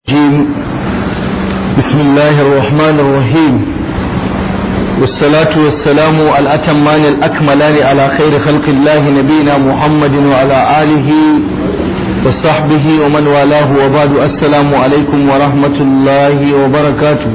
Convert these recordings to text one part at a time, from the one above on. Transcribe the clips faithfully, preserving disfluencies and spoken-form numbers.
بسم الله الرحمن الرحيم والصلاة والسلام الأتمان الأكملان على خير خلق الله نبينا محمد وعلى آله وصحبه ومن والاه وبعد. السلام عليكم ورحمة الله وبركاته.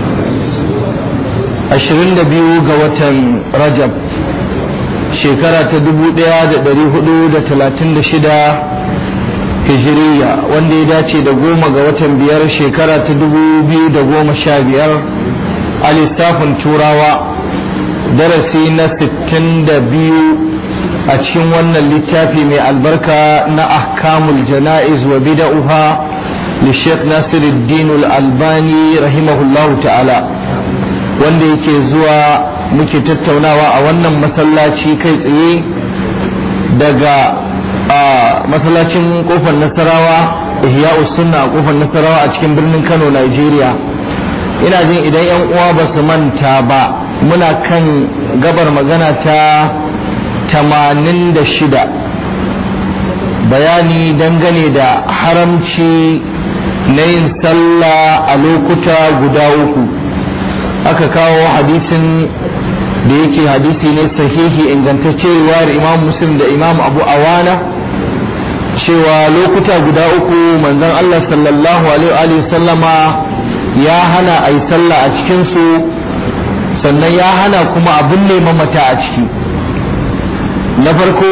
عشرين biyu ga watan Rajab shekara ta dubu ɗaya da ɗari hudu da talatin da shida hijiriya, wanda ya dace da goma ga watan biyar shekara ta dubu biyu da goma sha biyar a lissafin turawa. Darasi na sittin da biyu a cikin wannan littafi mai albarka na ahkamul jana'iz wa bida'uha li Sheikh Nasiruddin Al-Albani rahimahullahu ta'ala, wanda yake zuwa muke tattaunawa a wannan masallaci kai tsaye daga a masallacin kofar Nasarawa, Ihya'us Sunna a kofar Nasarawa a cikin birnin Kano, Nigeria. Ina jin idan yan uwa ba su manta ba, muna kan gabar magana ta tamanin da shida, bayani dangane da haramci na yin sallah a lokuta guda uku. Aka kawo hadisin da yake hadisi ne sahihi ingantacce riwayar Imam Muslim da Imam Abu Awana, cewa lokuta guda uku manzon Allah sallallahu alaihi wa sallama ya hana ayi sallah a cikin su, sannan ya hana kuma abin ne mamata a ciki. Na farko,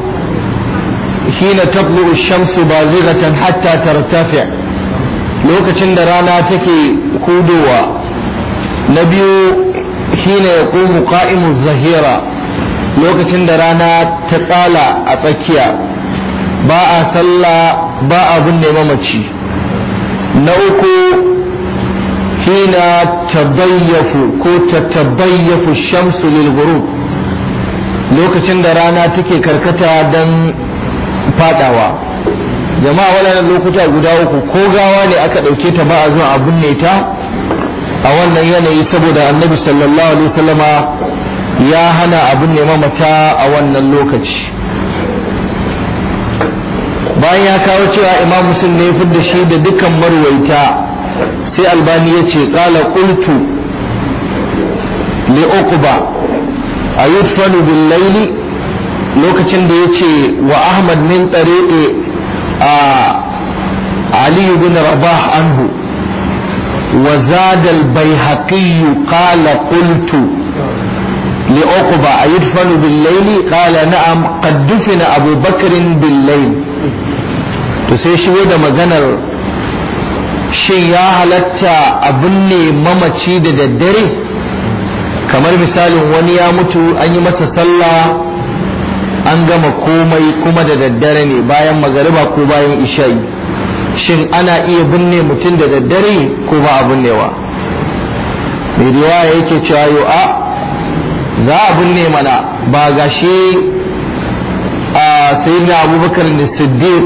hina tablu ash-shamsu bazighatan hatta tartafi, lokacin da rana take hudowa. Na biyu, hina yaqumu qa'imu az-zahira, lokacin da rana ta tsala a tsakiya, ba a sallah ba a binne mamaci. Na uku, hina tabayyafu ko tatabayyafu shamsu lil ghurub, lokacin da rana take karkata dan fadawa. Jama'a wannan lokuta guda uku ko gawa ne aka dauke ta ba a zuwa a binne ta a wannan yanayi, saboda annabi sallallahu alaihi wasallama ya hana a binne mamata a wannan lokaci. Bayan ya kawo cewa Imam Muslim ne ya fidda shi da dukkan marwaita, sai Albani ya ce qala qultu li uqba ayudfanu bil layli, lokacin da yace wa Ahmad min tariqi a Ali ibn Rabah anhu wa zada al Bayhaqi qala qultu li uqba ayudfanu bil layli qala na'am qad dufina Abu Bakr bil layl. To sai shigo da maganar shin ya halatta abin ne mamaci da daddare, kamar misalin wani ya mutu an yi masa sallah an gama komai kuma da daddare ne, bayan magariba ko bayan isha'i, shin ana iya binne mutum da daddare ko ba a binnewa? mai riwaya yake cewa yo a za a binne mana, ba gashi a sayyidina Abubakar ne Siddiq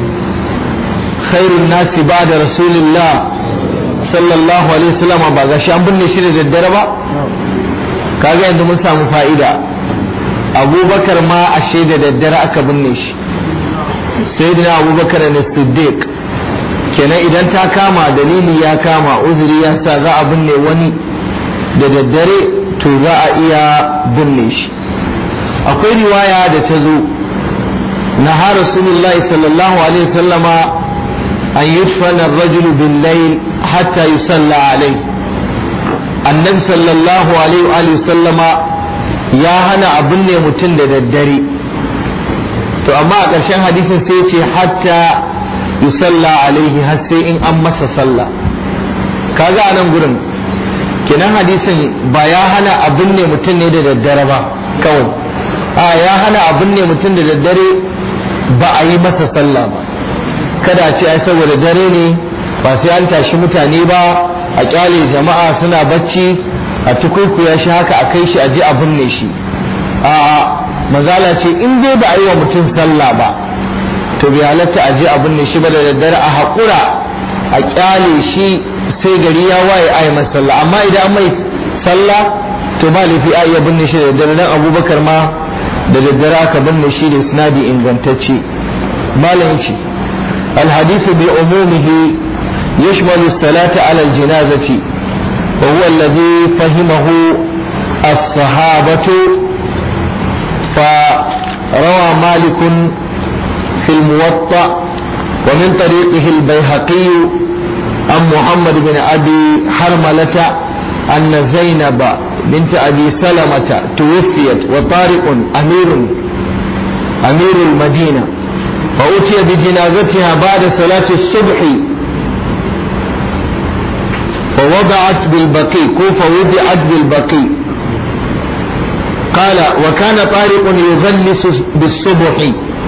khairun nasi ba'da rasulillah sallallahu alaihi wasallam, ba gashi an binne shi da daddare ba? Kaga yanzu mun samu fa'ida, Abubakar ma ashe da daddare aka binne shi, sayyidina Abubakar ne Siddiq. Kenan idan ta kama, dalili ya kama, uzuri ya sa za a binne wani da daddare, to za a iya binne shi. Akwai riwaya da ta zo na ha rasulullahi sallallahu alaihi wasallama an yudfana ar-rajulu bil-layl hatta yusalla alayhi. Annabi sallallahu alaihi wa sallama ya hana abin ne mutum da daddare, to amma a ƙarshen hadisin sai ce hatta yusalla alaihi, har sai in an masa sallah. Kaga a nan gurin kenan hadisin ba ya hana abin ne mutum ne da daddare ba kawai, a ya hana abin ne mutum da daddare ba a yi masa sallah ba. Kada a ce ai saboda dare ne ba sai an tashi mutane ba, a kyale jama'a suna bacci, a tukuikuya shi haka a kai shi a je a binne shi. A mazala ce in dai ba a yi wa mutum sallah ba, to bai halatta a je a binne shi ba da daddare, a haƙura a kyale shi sai gari ya waye a yi masa sallah. Amma idan an mai sallah to ba laifi a iya binne shi da daddare, dan Abubakar ma da daddare aka binne shi da isnadi ingantacce. Malam yace الحديث بعمومه يشمل الصلاة على الجنازة وهو الذي فهمه الصحابة. فروى مالك في الموطأ ومن طريقه البيهقي عن محمد بن أبي حرملة أن زينب بنت أبي سلمة توفيت وطارق أمير أمير المدينة فأتي بجنازتها بعد صلاة الصبح فوضعت بالبقيع فوضعت بالبقيع. قال وكان طارق يغلس بالصبح.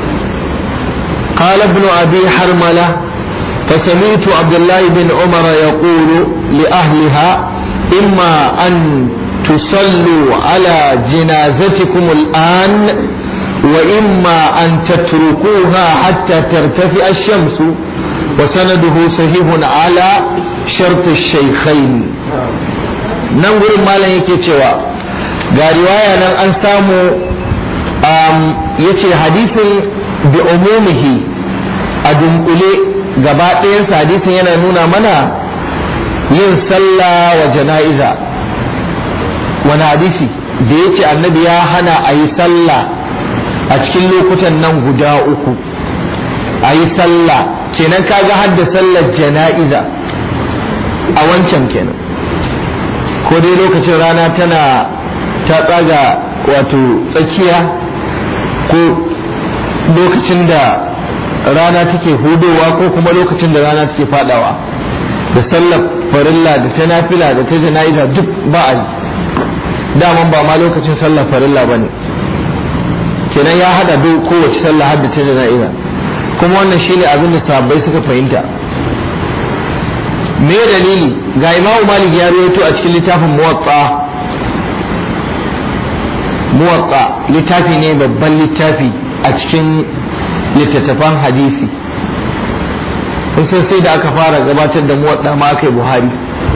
قال ابن أبي حرملة فسمعت عبد الله بن عمر يقول لأهلها إما أن تصلوا على جنازتكم الآن وإما أن تتركوها حتى ترتفع الشمس. وسنده صحيح على شرط الشيخين. نقول ما لن يكتوى ga riwaya nan an samu yace hadisin bi umumihi a dunkule gaba ɗayan hadisin yana nuna mana yin sallah wa jana'iza. wani hadisi da yace annabi ya hana a yi sallah a cikin lokutan nan guda uku a yi sallah kenan kaga hadda sallar jana'iza a wancan kenan ko dai lokacin rana tana ta tsaga wato tsakiya ko lokacin da rana take hudowa ko kuma lokacin da rana take fadawa. da sallar farilla da ta nafila da ta jana'iza duk ba a yi daman ba ma lokacin sallar farilla ba ne kenan ya hada duk kowace sallah har da ta jana'iza kuma wannan shine abin da sahabbai suka fahimta. me dalili ga imamu malik ya rawaito a cikin littafin muwatta muwatta littafi ne babban littafi a cikin littattafan hadisi kusan sai da aka fara gabatar da muwatta ma aka yi buhari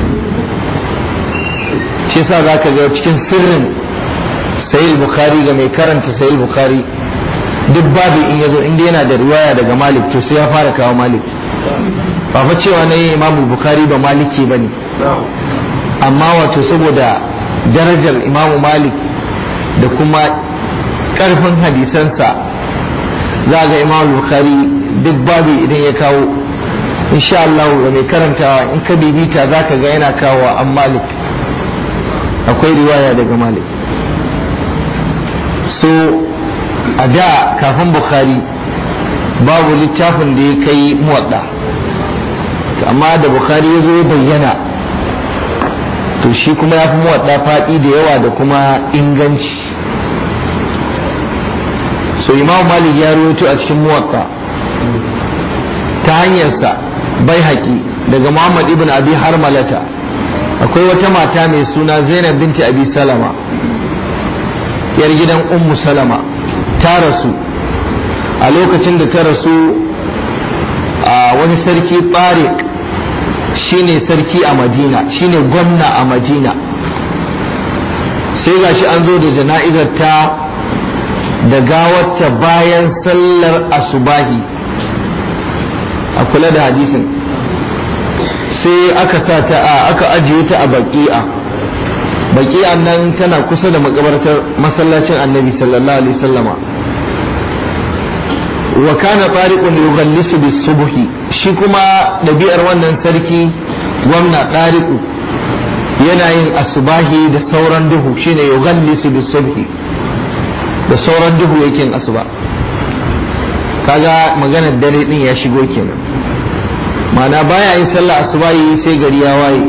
shi yasa za ka ga cikin sirrin sahih bukhari ga mai karanta sahih bukhari duk babu in yazo inda yana da riwaya daga malik to sai ya fara kawo malik ba fa cewa na yi imamu bukhari ba maliki bane amma wato saboda darajar imamu malik da kuma karfin hadisansa za ga imamu bukhari duk babu idan ya kawo insha Allah ga mai karantawa in ka bibita za ka ga yana kawo an malik akwai riwaya daga malik. so a da kafin bukhari babu littafin da ya kai muwadda amma da bukhari ya zo ya bayyana to shi kuma ya fi muwadda faɗi da yawa da kuma inganci. so imam malik ya rawaito a cikin muwadda ta hanyarsa bai haƙi daga muhammad ibn abi harmalata akwai wata mata mai suna zainab binti abi salama yar gidan ummu salama ta rasu a lokacin da ta rasu a wani sarki tariq shine sarki a madina shine gwamna a madina sai gashi an zo da jana'izar ta da gawarta bayan sallar asubahi a kula da hadisin sai aka sa ta a aka ajiye ta a baqi'a baqi'an nan tana kusa da makabartar masallacin annabi sallallahu alaihi wasallama wa kana tariqun yughallisu bis-subhi shi kuma dabi'ar wannan sarki gwamna tariqu yana yin asubahi da sauran duhu shine yughallisu bis-subhi da sauran duhu yake yin asuba kaga maganar dare din ya shigo kenan ma'ana baya yin sallah asubahi sai gari ya waye.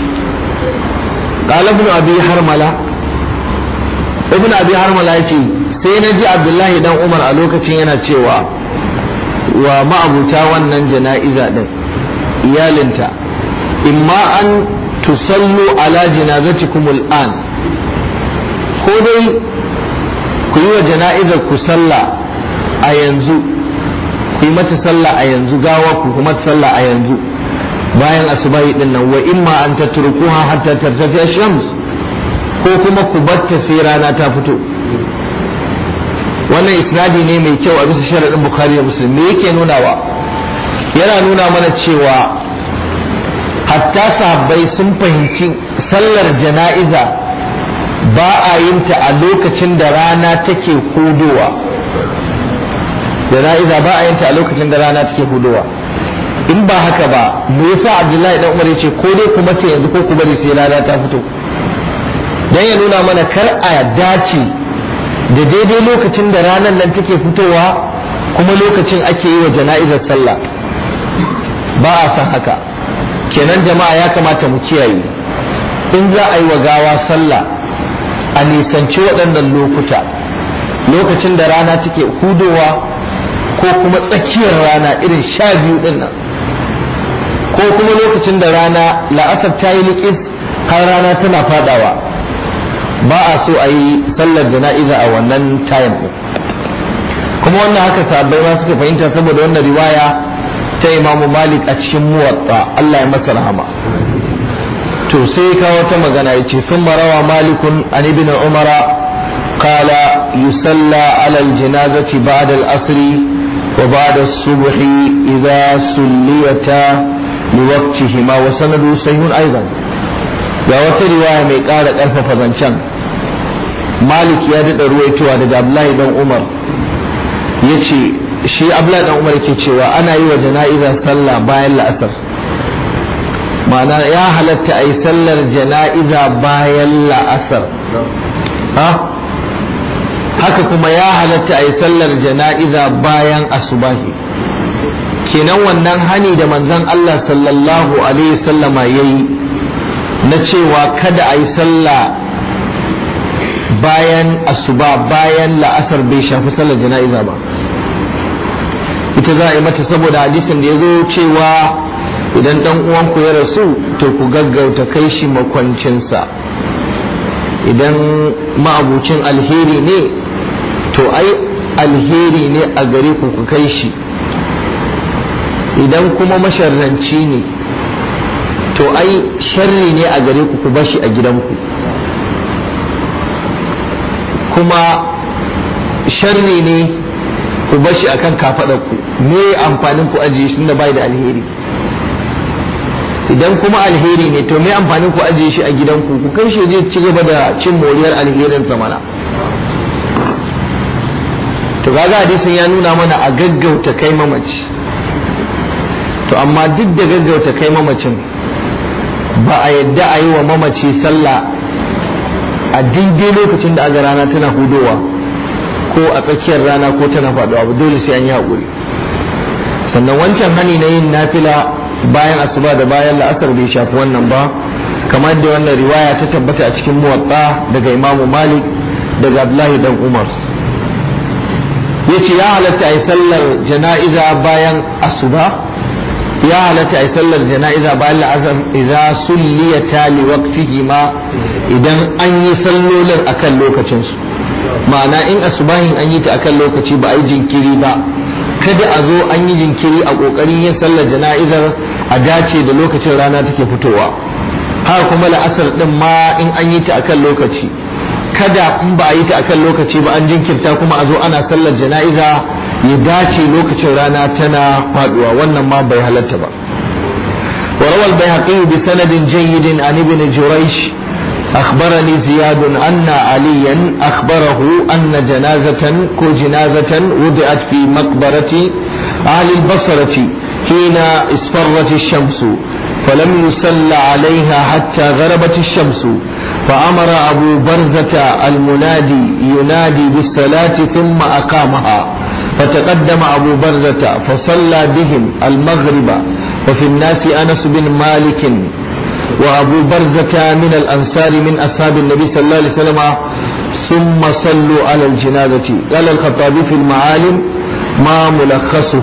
qala ibn abi harmala ibn abi harmala yace sai na ji abdullahi dan umar a lokacin yana cewa wa ma'abuta wannan jana'iza din iyalinta imma an tusallu ala janazatikum al'an ko dai ku yi wa jana'izar ku sallah a yanzu ku yi mata sallah a yanzu gawa ku kuma sallah a yanzu bayan asubahi din nan wa imma an tatrukuha hatta tartafi ash-shams ko kuma ku batta sai rana ta fito. wannan isnadi ne mai kyau a bisa sharadin bukhari da muslim me yake nunawa yana nuna mana cewa hatta sahabbai sun fahimci sallar jana'iza ba a yin ta a lokacin da rana take hudowa. Jana'iza ba a yin ta a lokacin da rana take hudowa. In ba haka ba me yasa Abdullahi dan Umar yace ko dai kuma ce yanzu ko ku bari sai rana ta fito, dan ya nuna mana kar a dace da daidai lokacin da ranar nan take fitowa kuma lokacin ake yi wa jana'izar sallah, ba a san haka. Kenan jama'a ya kamata mu kiyaye, in za a yi wa gawa sallah a nisanci waɗannan lokuta, lokacin da rana take hudowa ko kuma tsakiyar rana irin sha biyu ɗin nan, ko kuma lokacin da rana la'asar ta yi liƙis har rana tana fadawa. Ba a so a yi sallar jana'iza a wannan tayin ɗin. Kuma wannan haka sahabbai ma suka fahimta saboda wannan riwaya ta Imamu Malik a cikin Muwatta, Allah ya masa rahama. To sai ka wata magana yace sun marawa Malikun an ibn Umara qala yusalla ala al-janazati ba'da al-asri wa ba'da as-subhi idha sulliyata liwaqtihima wa sanadu sahihun aidan. Ga wata riwaya mai ƙara ƙarfafa zancen, Malik ya daɗa ruwaitowa daga Abdullahi dan Umar yace shi Abdullahi dan Umar yake cewa ana yi wa jana'iza sallah bayan la'asar, ma'ana ya halatta a yi sallar jana'iza bayan la'asar, ha haka kuma ya halatta a yi sallar jana'iza bayan asubahi. Kenan wannan hani da manzon Allah sallallahu alaihi wasallama yayi na cewa kada a yi sallah bayan asuba bayan la'asar bai shafi sallar jana'iza ba. Ita za a yi mata saboda hadisin da ya zo cewa idan dan uwanku ya rasu to ku gaggauta kai shi makwancinsa, idan ma'abucin alheri ne to ai alheri ne a gare ku ku kai shi, idan kuma masharranci ne to ai sharri ne a gare ku ku bashi a gidanku, kuma sharri ne ku bashi akan kafadarku. Me amfanin ku ajiye shi da bai da alheri? Idan kuma alheri ne to me amfanin ku ajiye shi a gidanku, ku kai shi je ci gaba da cin moriyar alherin sa mana. To kaga hadisin ya nuna mana a gaggauta kai mamaci, to amma duk da gaggauta kai mamacin ba a yadda a yi wa mamaci sallah a daidai lokacin da aga rana tana hudowa ko a tsakiyar rana ko tana faduwa ba, dole sai an yi haƙuri. Sannan wancan hani na yin nafila bayan asuba da bayan la'asar bai shafi wannan ba, kamar da wannan riwaya ta tabbata a cikin Muwatta daga Imamu Malik daga Abdullahi dan Umar yace ya halatta a yi sallar jana'iza bayan asuba, ya halatta a yi sallar jana'iza bayan la'asar idza sulliyata li waqtihima, idan an yi sallolin akan lokacin su. Ma'ana in asubahin an yi ta akan lokaci ba a yi jinkiri ba, kada a zo an yi jinkiri a kokarin yin sallar jana'izar a dace da lokacin rana take fitowa. Haka kuma la'asar din ma in an yi ta akan lokaci, kada in ba a yi ta akan lokaci ba an jinkirta kuma a zo ana sallar jana'iza ya dace lokacin rana tana faduwa, wannan ma bai halatta ba. وروى البيهقي بسند جيد عن ابن جريش أخبرني زياد أن عليا أخبره أن جنازة كو جنازة وضعت في مقبرة أهل البصرة حين اصفرت الشمس فلم يصل عليها حتى غربت الشمس، فأمر أبو برزة المنادي ينادي بالصلاة ثم أقامها، فتقدم أبو برزة فصلى بهم المغرب، وفي الناس أنس بن مالك وأبو برزة من الأنصار من أصحاب النبي صلى الله عليه وسلم، ثم صلوا على الجنازة. قال الخطابي في المعالم ما ملخصه.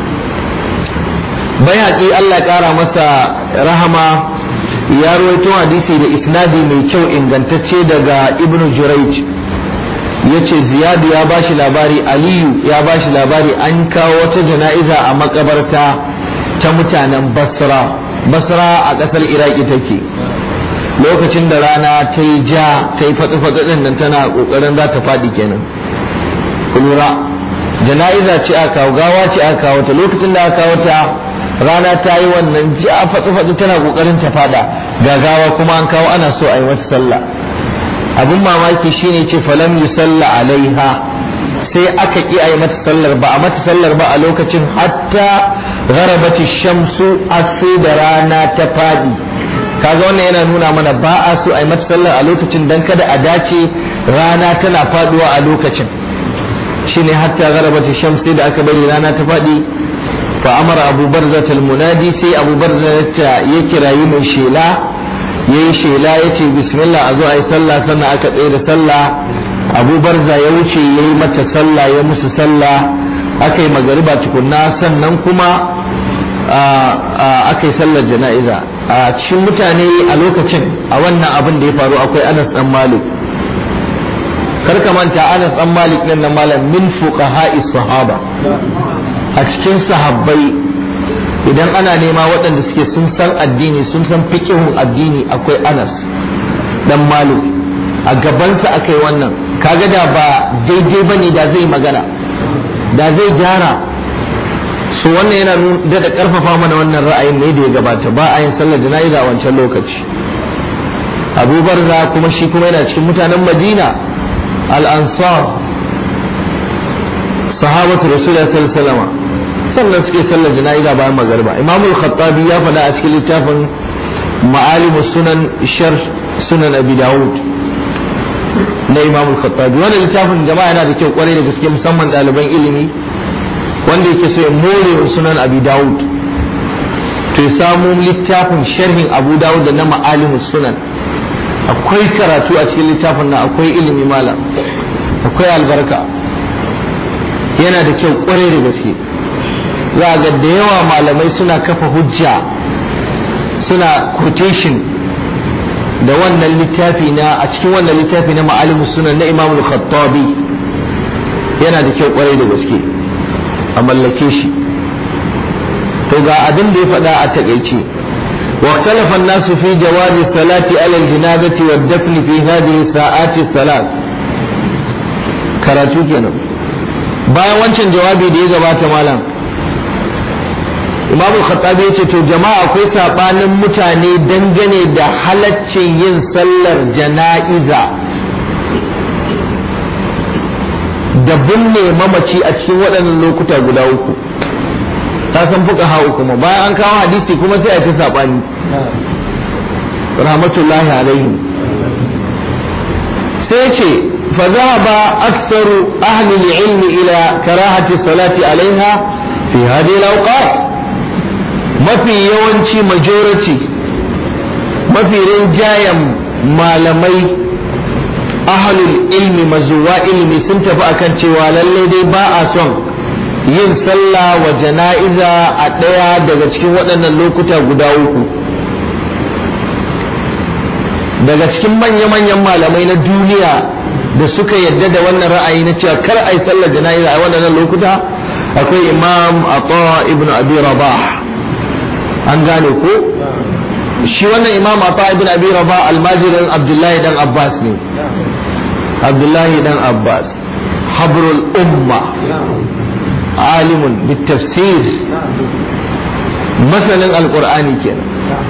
بيهقي الله قال مسا رحمة ya rawaito hadisi da isnadi mai kyau ingantacce daga ibnu jurayj yace ziyadu ya bashi labari, aliyu ya bashi labari an kawo wata jana'iza a makabarta ta mutanen basra basra a kasar iraki take. Lokacin da rana ta yi ja ta yi fatsi-fatsi din nan tana kokarin za ta faɗi kenan, lura jana'iza ce aka kawo, gawa ce aka kawo ta. Lokacin da aka kawo ta rana ta yi wannan ja fatsi-fatsi tana kokarin ta fada gagawa kuma an kawo ana so a yi mata sallah. Abin mamaki shine ce falam yusalla alaiha, sai aka ki a yi mata sallar, ba a mata sallar ba a lokacin hatta gharabati shamsu, sai da rana ta fadi. Kaga wannan yana nuna mana ba a so a yi mata sallar a lokacin dan kada a dace rana tana faduwa a lokacin, shine hatta gharabati shamsu, sai da aka bari rana ta fadi. Fa amara Abu Barza al-munadi, sai Abu Barza ya kirayi mai shela, yayi shela yace bismillah a zo a yi sallah, sannan aka tsaye da sallah. Abu Barza ya wuce yayi mata sallah, ya musu sallah, aka yi magariba tukunna, sannan kuma aka yi sallar jana'iza. A cikin mutane a lokacin a wannan abin da ya faru akwai Anas dan Malik. Kar ka manta Anas dan Malik nan nan malam min fuqaha'is sahaba, a cikin sahabbai idan ana nema waɗanda suke sun san addini, sun san fiqhun addini, akwai Anas dan Malik. A gabansa aka yi wannan, kaga da ba daidai bane da zai magana, da zai gyara. So wannan yana da da karfafa mana wannan ra'ayin ne da ya gabata, ba a yin sallar jana'iza a wancan lokaci. Abu Barza kuma shi kuma yana cikin mutanen Madina, al-Ansar, sahabatu Rasulullah sallallahu alaihi wasallam, sannan suke sallar jana'iza bayan magariba. Imam al-Khattabi ya faɗa a cikin littafin Ma'alimus Sunan, sharh Sunan Abi Dawud na Imam al-Khattabi. Wannan littafin jama'a yana da kyau kwarai da gaske, musamman ɗaliban ilimi wanda yake so ya more Sunan Abi Dawud, to ya samu littafin sharhin Abu Dawud da na Ma'alimus Sunan. Akwai karatu a cikin littafin nan, akwai ilimi malam, akwai albarka, yana da kyau kwarai da gaske. Za ga da yawa malamai suna kafa hujja, suna quotation da wannan littafi na, a cikin wannan littafi na Ma'alimus Sunan na Imam al-Khattabi. Yana da kyau kwarai da gaske a mallake shi. To ga abin da ya faɗa a takeice: واختلف الناس في جواز الصلاة على الجنازة والدفن في هذه الساعات الثلاث. karatu kenan. Bayan wancan jawabi da ya gabata malam, Imam al-Khattabi yace to jama'a akwai sabanin mutane dangane da halaccin yin sallar jana'iza da binne mamaci a cikin waɗannan lokuta guda uku. Ta san fuka hawa kuma bayan an kawo hadisi kuma sai a ta sabani, rahmatullahi alaihi. Sai ce fa zahaba aktharu ahli al-ilm ila karahati salati alaiha fi hadhihi al-awqat. Mafi yawanci majority, mafi rinjayen malamai ahlul ilmi mazuwa ilmi sun tafi akan cewa lalle dai ba a son yin sallah wa jana'iza a ɗaya daga cikin waɗannan lokuta guda uku. Daga cikin manya-manyan malamai na duniya da suka yadda da wannan ra'ayi na cewa kar a yi sallar jana'iza a waɗannan lokuta akwai Imam Ata ibn Abi Rabah. An gane ko? Shi wannan Imam Ata ibn Abi Rabah almajirin Abdullahi dan Abbas ne. Abdullahi dan Abbas, habrul umma, alimun bitafsir, masanin alkur'ani kenan,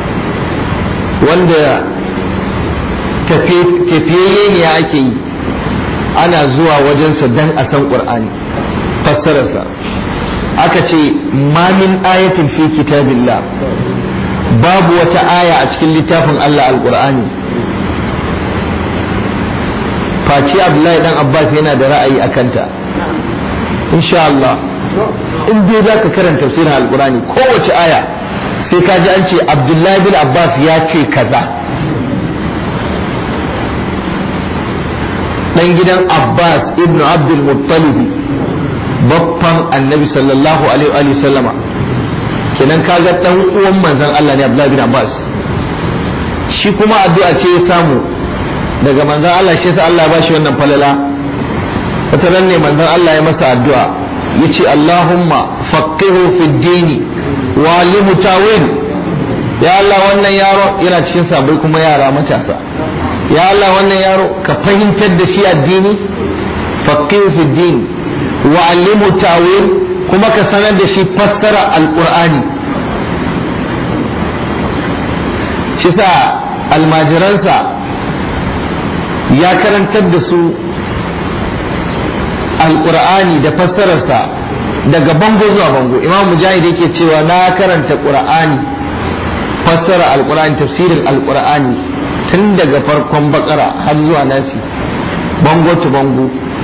wanda tafiyayye ne ake yi, ana zuwa wajensa dan a san qur'ani, fassararsa. Aka ce ma min ayatin fi kitabillah, babu wata aya a cikin littafin Allah alkur'ani face Abdullahi dan Abbas yana da ra'ayi akanta. Insha Allah in dai zaka karanta tafsirin alqurani kowace aya sai ka ji an ce Abdullahi bin Abbas ya ce kaza. Dan gidan Abbas ibn Abdul Muttalib, babban annabi sallallahu alaihi wa sallama, kenan kaga dan uwan manzon Allah ne Abdullahi bin Abbas. Shi kuma addu'a ce ya samu daga manzon Allah, shi sa Allah ya bashi wannan falala. Wata ran ne manzon Allah ya masa addu'a yace Allahumma faqihu fid dini wa alimu tawil. Ya Allah wannan yaro yana cikin sabai kuma yara matasa, ya Allah wannan yaro ka fahimtar da shi addini, faqihu fid din wa alimu tawil, kuma ka sanar da shi fassara alqur'ani. shi sa almajiransa ya karantar da su alqur'ani da fassararsa daga bango zuwa bango. Imam Mujahid yake cewa na karanta qur'ani, fassara alqur'ani, tafsirin alqur'ani tun daga farkon bakara har zuwa nasi, bango to bango.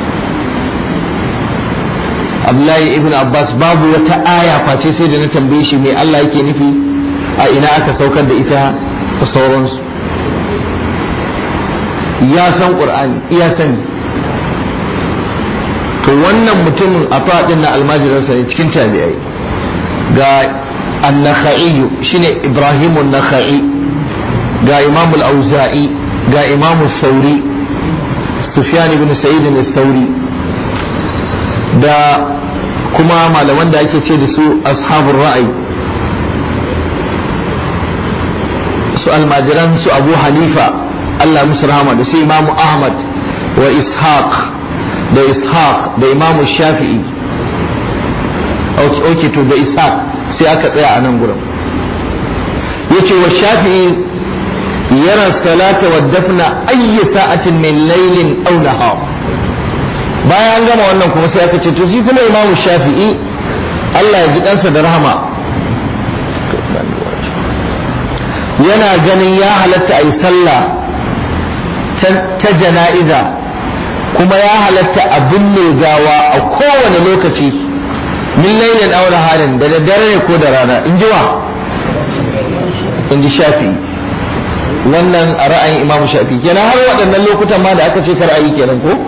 Abdullahi ibn Abbas babu wata aya face sai da na tambaye shi me Allah yake nufi, a ina aka saukar da ita da sauransu. Ya san qur'ani, ya sani. to wannan mutumin a fadin na almajiransa ne cikin tabi'ai. Ga an-Nakhai shine Ibrahim an-Nakhai, ga Imam al-Auza'i, ga Imam al-Thawri Sufyan ibn Sa'id al-Thawri, da kuma malaman da ake ce da su ashabul ra'ayi, su almajiran su Abu Hanifa Allah musu rahama, da su Imam Ahmad wa Ishaq da Ishaq da Imam Shafi'i. Okay, to da Ishaq sai aka tsaya a nan gurin. Yace wa Shafi'i yara salata wa dafna ayyi sa'atin min laylin aw nahar. Bayan gama wannan kuma sai aka ce to shi kuma Imam Shafi'i Allah ya ji kansa da rahama yana ganin ya halatta a yi sallah ta jana'iza, kuma ya halatta a binne gawa a kowane lokaci, min lailin aw naharin, da daddare ne ko da rana. In ji wa? In ji Shafi'i. Wannan a ra'ayin Imam Shafi'i kenan, har waɗannan lokutan ma da aka ce kar a yi kenan ko?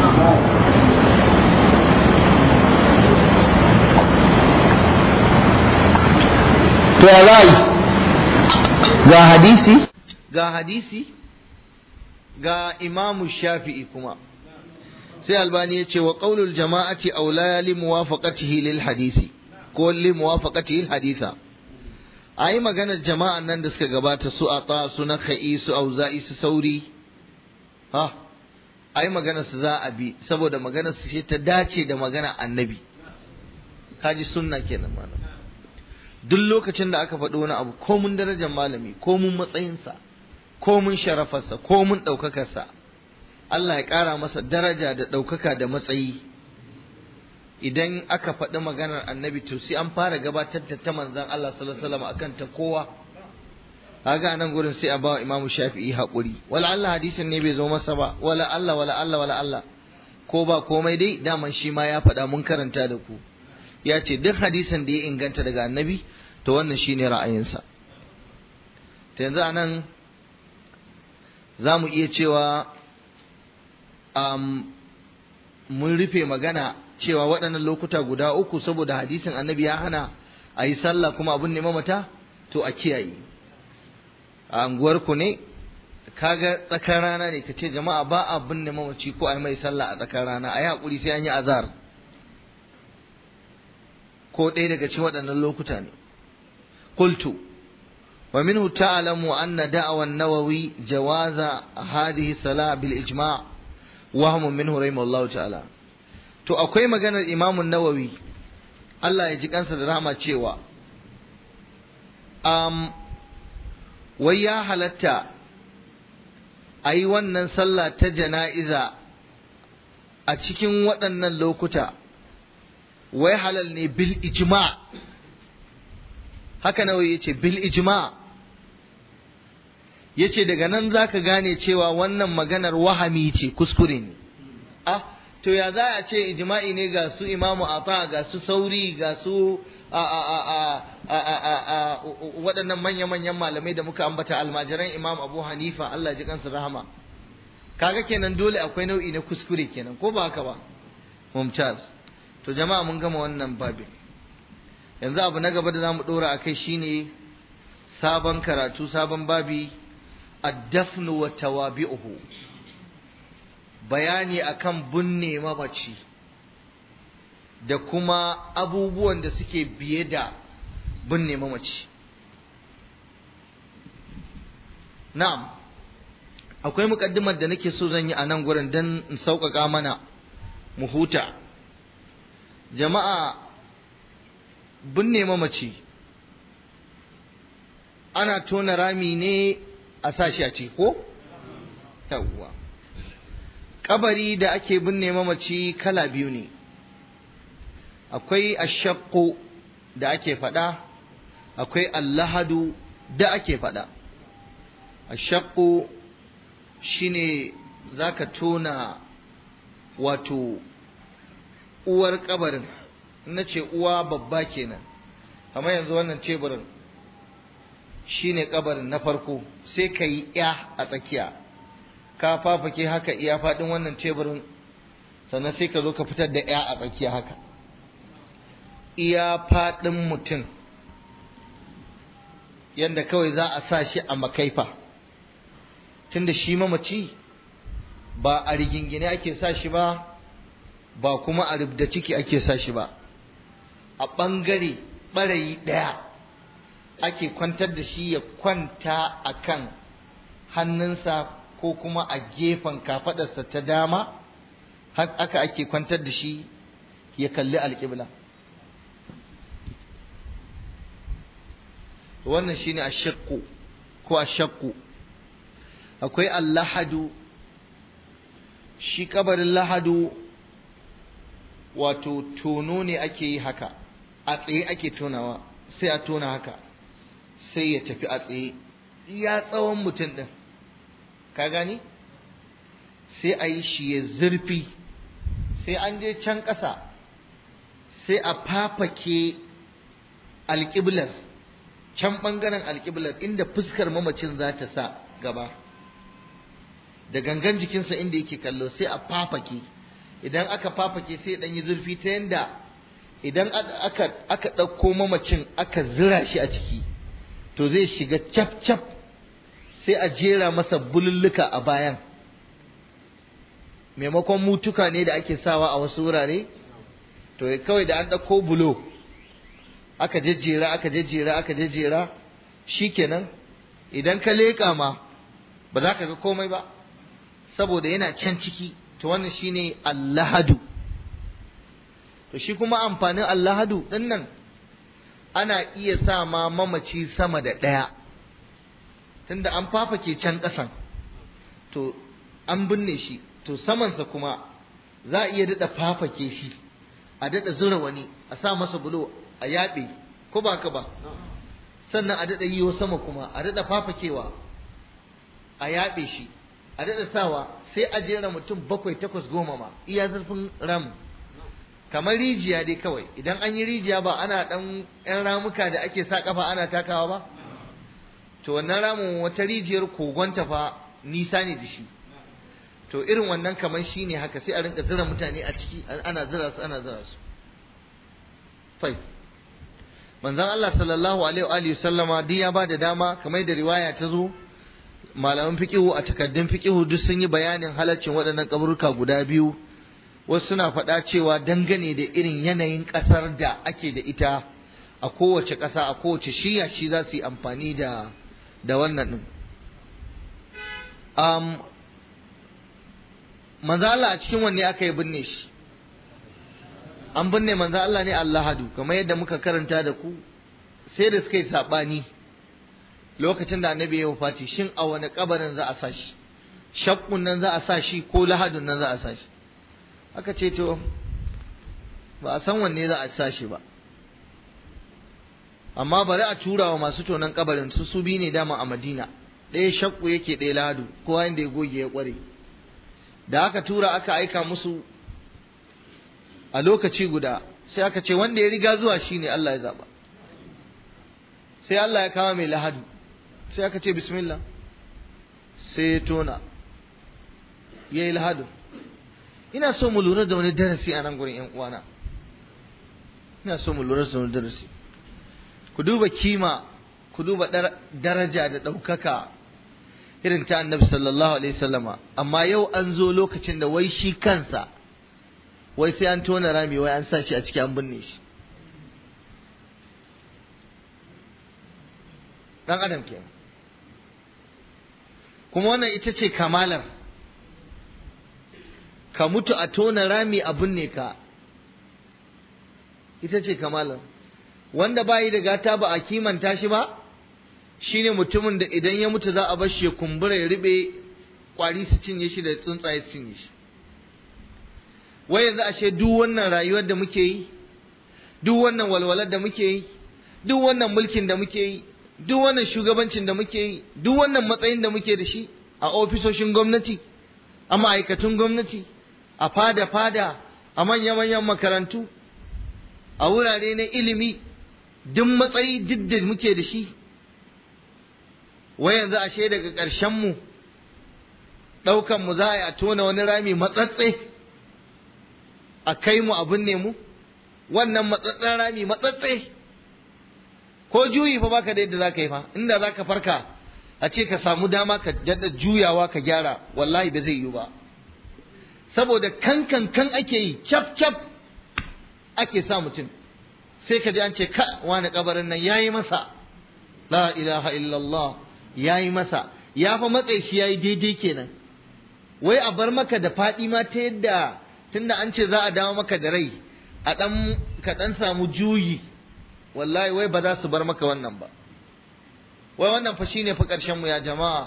To ya za yi? Ga hadisi ga hadisi ga Imam Shafi'i kuma sai Albani ya ce wa qaulul jama'ati aula li muwafaqatihi lil hadisi ko li muwafaqatihi al haditha. Ayi maganar jama'an nan da suka gabata, su Ata, su Nakhai, su Auza'i, su Sauri, ha ayi maganar su za a bi saboda maganar su ce ta dace da magana annabi. Kaji sunna kenan malam. Duk lokacin da aka faɗi wani abu, ko mun darajar malami, ko mun matsayinsa, ko mun sharafarsa, ko mun ɗaukakarsa, Allah ya ƙara masa daraja da ɗaukaka da matsayi. Idan aka faɗi maganar annabi, to sai an fara gabatar da ta manzan Allah sallallahu alaihi wasallam akan ta kowa. Kaga nan gurin sai a bawa Imam Shafi'i haƙuri. Wala Allah hadisin ne bai zo masa ba, wala Allah wala Allah wala Allah. Ko ba komai dai, daman shi ma ya faɗa, mun karanta da ku. Ya ce duk hadisin da ya inganta daga annabi to wannan shine ra'ayinsa. Ta yanzu anan za mu iya cewa um, mun rufe magana cewa waɗannan lokuta guda uku saboda hadisin annabi ya hana a yi sallah kuma abin ne mamata, to a kiyaye. A anguwarku ne kaga tsakar rana ne, ka ce jama'a ba a binne mamaci ko a yi mai sallah a tsakar rana, a yi haƙuri sai an yi azhar ko ɗaya daga cikin waɗannan lokuta ne. Qultu wa minhu ta'lamu anna da'wa an-Nawawi jawaza hadhihi salah bil ijma' wa hum minhu rahimahullahu ta'ala. To akwai maganar Imam an-Nawawi Allah ya ji kansa da rahama cewa um wai ya halatta ayi wannan sallah ta jana'iza a cikin waɗannan lokuta, wai halal ne bil ijma'. Haka nawa yace bil ijma', yace daga nan zaka gane cewa wannan maganar wahami ce, kuskure ne. Ah to ya za a ce ijma'i ne ga su Imamu Ata, ga su Sauri, ga su a a a a a waɗannan manya-manyan malamai da muka ambata, almajiran Imam Abu Hanifa Allah ji kansu rahama. Kaga kenan dole akwai nau'i na kuskure kenan, ko ba haka ba? Mumtaz. To jama'a mun gama wannan babin. Yanzu abu na gaba da zamu dora akai shine sabon karatu, sabon babi, ad-dafnu wa tawabi'uhu. Bayani akan binne mamaci da kuma abubuwan da suke biye da binne mamaci. Na'am. Akwai mukaddimar da nake so zan yi a nan gurin dan in sauƙaƙa mana mu huta. Jama'a, binne mamaci ana tona rami ne a sashi a ciki ko yawwa kabari da ake binne mamaci kala biyu ne, akwai ashaqqu da ake faɗa, akwai allahadu da ake faɗa. Ashaqqu shine zaka tona wato uwar kabarin, na ce uwa babba kenan, kamar yanzu wannan teburin shine kabarin na farko, sai ka yi ya a tsakiya, ka fafake haka iya faɗin wannan teburin, sannan sai ka zo ka fitar da ya a tsakiya haka iya faɗin mutum, yadda kawai za a sa shi a makaifa, tunda shi mamaci ba a rigingine ake sa shi ba, ba kuma a rubda ciki ake sa shi ba, a ɓangare ɓarayi ɗaya ake kwantar da shi ya kwanta a kan hannunsa ko kuma a gefen kafaɗarsa ta dama, haka ake kwantar da shi ya kalli alƙibla. Wannan shine ashaqqu ko ashaqqu. Akwai allahadu, shi kabarin lahadu wato tono ne ake yi haka, a tsaye ake tonawa, sai a tona haka sai ya tafi a tsaye iya tsawon mutum ɗin, ka gani, sai a yi shi ya zurfi, sai an je can ƙasa sai a fafake alƙiblar, can ɓangaren alƙiblar inda fuskar mamacin za ta sa gaba da gangan jikinsa inda yake kallo, sai a fafake. Idan aka fafake sai ɗan yi zurfi ta yanda idan aka aka ɗauko mamacin aka zira shi a ciki, to zai shiga cap cap, sai a jera masa bululluka a bayan, maimakon mutuka ne da ake sawa a wasu wurare, to kawai da an ɗauko bulo aka jejjera aka jejjera aka jejjera shikenan, idan ka leƙa ma ba za ka ga komai ba saboda yana can ciki. To wannan shine allahadu. To shi kuma amfanin allahadu din nan, ana iya sa ma mamaci sama da ɗaya, tunda an fafake can ƙasan to an binne shi, to samansa kuma za a iya daɗa fafake shi, a daɗa zura wani, a sa masa bulo a yaɓe, ko ba ka ba, sannan a daɗa yiwo sama kuma a daɗa fafakewa a yaɓe shi, a daɗa sawa, sai a jera mutum bakwai takwas goma ma iya zurfin ramu, kamar rijiya dai kawai. Idan an yi rijiya ba ana ɗan ƴan ramuka da ake sa ƙafa ana takawa ba, to wannan ramin wata rijiyar kogonta fa nisa ne da shi, to irin wannan kamar shi ne haka, sai a rinka zira mutane a ciki, ana zira su ana zira su. Sai manzon Allah sallallahu alaihi wa sallama duk ya ba da dama, kamar da riwaya ta zo, malaman fiqihu a takaddun fiqihu duk sun yi bayanin halaccin waɗannan kaburuka guda biyu. Wasu suna faɗa cewa dangane da irin yanayin ƙasar da ake da ita a kowace ƙasa, a kowace shiya, shi za su yi amfani da da wannan ɗin. Um, manzo Allah a cikin wanne aka yi binne shi? An binne manzo Allah ne Allahadu, kamar yadda muka karanta da ku, sai da suka yi saɓani lokacin da annabi ya wafati, shin a wani kabarin za a sa shi, shakkun nan za a sa shi ko lahadun nan za a sa shi? Aka ce to ba a san wanne za a sa shi ba, amma bari a tura wa masu tonon kabarin, su su bi ne dama a Madina, ɗaya shakku yake ɗaya lahadu, kowa inda ya goge ya ƙware. Da aka tura aka aika musu a lokaci guda, sai aka ce wanda ya riga zuwa shi ne Allah ya zaɓa. Sai Allah ya kawo mai lahadu, sai aka ce bismillah, sai ya tona ya yi lahadu. Ina so mu lura da wani darasi a nan gurin ‘yan uwana, ina so mu lura da wani darasi. Ku duba kima, ku duba daraja da ɗaukaka irin ta annabi sallallahu alaihi sallama, amma yau an zo lokacin da wai shi kansa, wai sai an tona rami, wai an sa shi a ciki an binne shi. Dan adam kenan. Kuma wannan ita ce kamalar, ka mutu a tona rami a binne ka, ita ce kamalar. Wanda bayi da gata ba a kimanta shi ba, shine mutumin da idan ya mutu za a bar shi ya kumbura ya riɓe kwari su cinye shi da tsuntsaye su cinye shi. Wai yanzu ashe duk wannan rayuwar da muke yi, duk wannan walwalar da muke yi, duk wannan mulkin da muke yi, duk wannan shugabancin da muke yi, duk wannan matsayin da muke da shi a ofisoshin gwamnati, a ma'aikatun gwamnati, a fada-fada, a manya-manyan makarantu, a wurare na ilimi, duk matsayi duk da muke da shi, wai yanzu ashe daga ƙarshen mu ɗaukan mu za a yi a tona wani rami matsatse a kai mu abin ne mu, wannan matsatsen rami matsatse, ko juyi fa baka da yadda za ka yi fa, inda za ka farka a ce ka samu dama ka daɗa juyawa ka gyara, wallahi ba zai yi ba, saboda kan kan kan ake yi, cap cap ake sa mutum, sai ka ji an ce ka wani kabarin nan yayi masa, la ilaha illallah, yayi masa, ya fa matsayi shi yayi daidai kenan. Wai a bar maka da faɗi ma ta yadda tunda an ce za a dawo maka da rai a ɗan ka ɗan samu juyi, wallahi wai ba za su bar maka wannan ba. Wai wannan fa shine fa ƙarshen mu ya jama'a.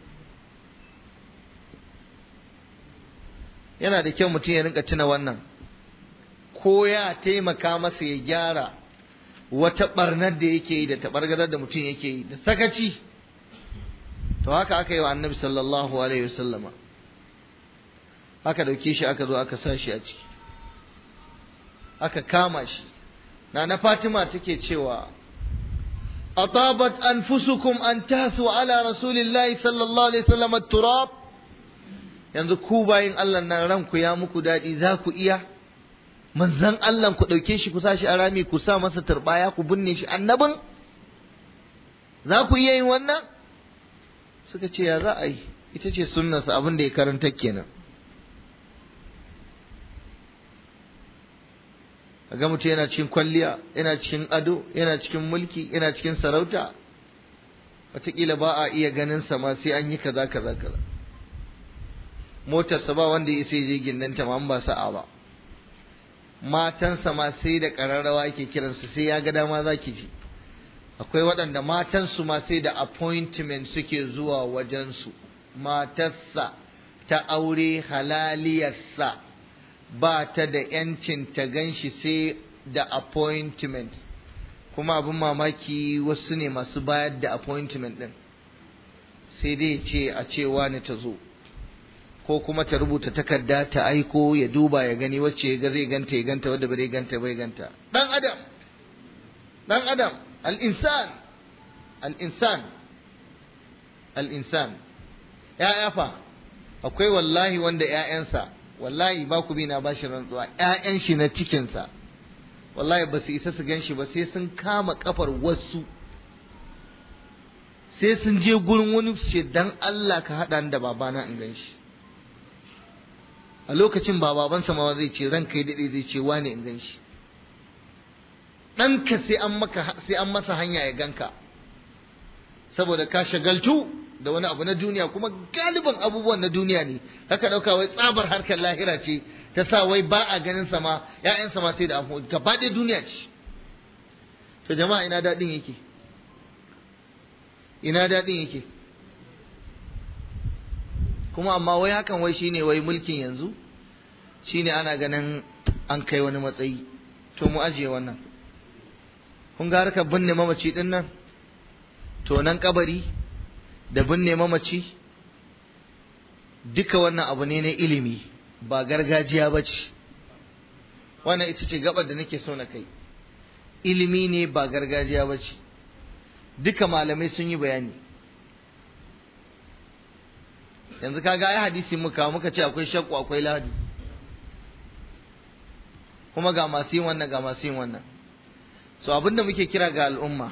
Yana da kyau mutum ya rinka tuna wannan, ko ya taimaka masa ya gyara wata ɓarnar da yake yi da taɓargazar da mutum yake yi da sakaci. To haka aka yi wa annabi sallallahu alaihi wasallama, aka dauke shi aka zo aka sa shi a ciki, aka kama shi. na na Fatima take cewa atabat anfusukum an tasu ala rasulillahi sallallahu alaihi wasallam at-turab, yanzu ku bayin Allah nan ranku ya muku dadi, za ku iya manzon Allah ku dauke shi ku sa shi a rami ku sa masa turbaya ku binne shi, annabin za ku iya yin wannan? Suka ce ya za a yi, ita ce sunnarsa, abin da ya karanta kenan. ga mutum yana cikin kwalliya, yana cikin ado, yana cikin mulki, yana cikin sarauta, wataƙila ba a iya ganin sa ma sai an yi kaza kaza kaza. Motarsa ba wanda ya sai je gindanta ma an ba sa'a ba. Matansa ma sai da ƙararrawa yake kiransu, sai ya ga dama za ki ji. Akwai waɗanda matansu ma sai da appointment suke zuwa wajensu. Matarsa ta aure halaliyarsa ba ta da ‘yancin ta gan shi sai da appointment, kuma abin mamaki wasu ne masu bayar da appointment ɗin, sai dai ce a cewa ne ta zo, ko kuma ta rubuta takarda ta aiko ya duba ya gani wacce ga zai ganta ya ganta, wadda bai ganta bai ganta. ɗan adam ɗan adam al'insan al'insan al'insan ‘ya'ya fa, akwai wallahi wanda ‘ya'yansa, wallahi ba ku bi na bashi rantsuwa, ‘ya'yan shi na cikinsa wallahi ba su isa su gan shi ba, sai sun kama kafar wasu, sai sun je gurin wani su ce dan Allah ka haɗa da babana in gan shi. A lokacin ba babansa ma zai ce ranka ya daɗe, zai ce wane in gan shi. ɗanka sai an maka sai an masa hanya ya ganka, saboda ka shagaltu da wani abu na duniya, kuma galiban abubuwan na duniya ne, haka ɗauka wai tsabar harkar lahira ce ta sa wai ba a ganin sama, ‘ya'yan sama sai da abu gaba ɗaya duniya ce. To jama'a ina daɗin yake, ina daɗin yake, kuma amma wai hakan wai shine wai mulkin yanzu, shine ana ganin an kai wani matsayi. To mu ajiye wannan. Kun ga harkar binne mamaci ɗin nan, to nan kabari da binne mamaci, duka wannan abu ne na ilimi, ba gargajiya ba ce. Wannan ita ce gabar da nake so na kai, ilimi ne ba gargajiya ba ce. Duka malamai sun yi bayani. Yanzu kaga ai hadisi muka muka ce akwai shakku akwai lahadu, kuma ga masu yin wannan ga masu yin wannan. So abinda muke kira ga al'umma,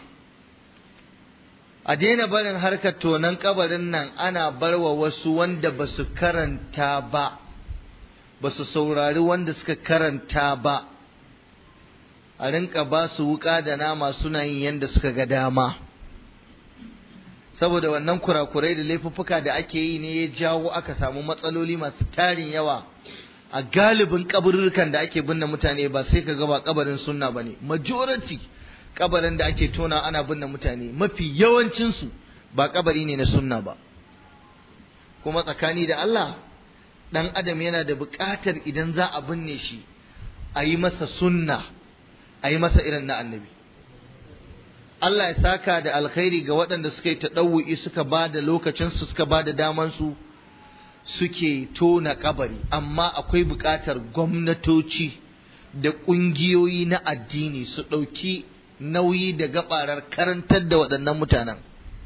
a daina barin harkar tonon kabarin nan ana barwa wasu wanda ba su karanta ba, ba su saurari wanda suka karanta ba, a rinka ba su wuka da nama suna yin yanda suka ga dama. Saboda wannan kurakurai da laifuffuka da ake yi ne ya jawo aka samu matsaloli masu tarin yawa a galibin kaburrukan da ake binne mutane. Ba sai ka ga ba kabarin sunna bane, majority kabarin da ake tona ana binne mutane mafi yawancinsu ba kabari ne na sunna ba. Kuma tsakani da Allah ɗan adam yana da buƙatar idan za a binne shi a yi masa sunna, a yi masa irin na annabi. Allah ya saka da alkhairi ga waɗanda suka yi taɗawu'i, suka ba da lokacinsu, suka ba da damansu suke tona kabari, amma akwai buƙatar gwamnatoci da ƙungiyoyi na addini su ɗauki nauyi da gabarar karantar da waɗannan mutanen.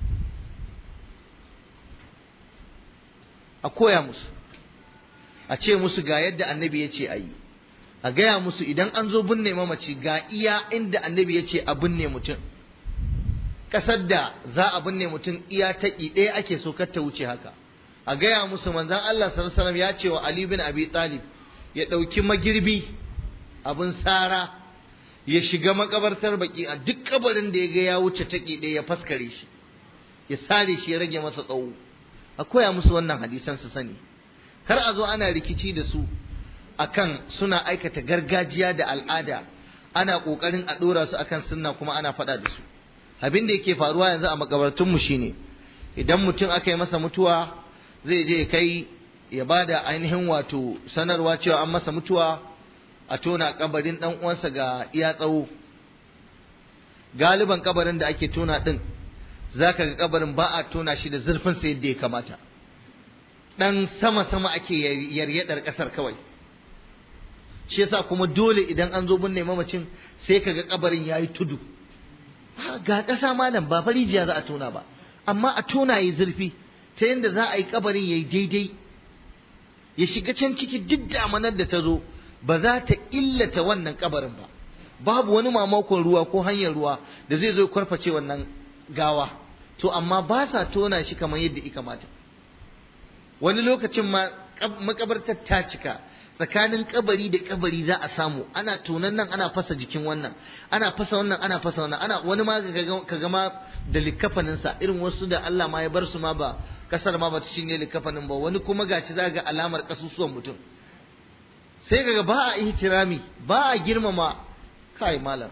A koya musu, a ce musu ga yadda annabi ya ce a yi, a gaya musu idan an zo binne mamaci ga iya inda annabi ya ce a binne mutum. Ƙasar da za a binne mutum iya taƙi ɗaya ake so kar ta wuce haka. A gaya musu manzon Allah sallallahu alaihi wasallam ya ce wa Ali bin Abi Talib ya ɗauki magirbi abin sara ya shiga makabartar baki a duk kabarin da ya ga ya wuce taƙi ɗaya ya faskare shi, ya sare shi ya rage masa tsawo. A koya musu wannan hadisan su sani, kar a zo ana rikici da su akan suna aikata gargajiya da al'ada, ana ƙoƙarin a ɗora su akan sunna kuma ana faɗa da su. Abin da yake faruwa yanzu a makabartunmu shine idan mutum aka yi masa mutuwa zai je kai ya bada ainihin wato sanarwa cewa an masa mutuwa, a tona kabarin dan uwansa ga iya tsawo. Galiban kabarin da ake tona din zaka ga kabarin ba a tona shi da zurfin sa yadda ya kamata, dan sama sama ake yaryadar kasar kawai. Shi yasa kuma dole idan an zo binne mamacin sai kaga kabarin yayi tudu. Ga ƙasa malam ba farijiya za a tona ba, amma a tona yayi zurfi ta yadda za a yi kabarin yayi daidai, ya shiga can ciki duk damanar da ta zo ba za ta illata wannan kabarin ba. Babu wani mamakon ruwa ko hanyar ruwa da zai zo kwarface wannan gawa, to amma ba sa tona shi kamar yadda ya kamata. Wani lokacin ma makabartar ta cika, tsakanin kabari da kabari za a samu ana tonan nan ana fasa jikin wannan, ana fasa wannan ana fasa wannan, ana wani ma ka ga ma da likafanin sa, irin wasu da Allah ma ya bar su ma ba kasar ma ba ta shine likafanin ba, wani kuma gaci za ga alamar kasusuwan mutum. Sai kaga ba a ihtirami, ba a girmama. Kai malam,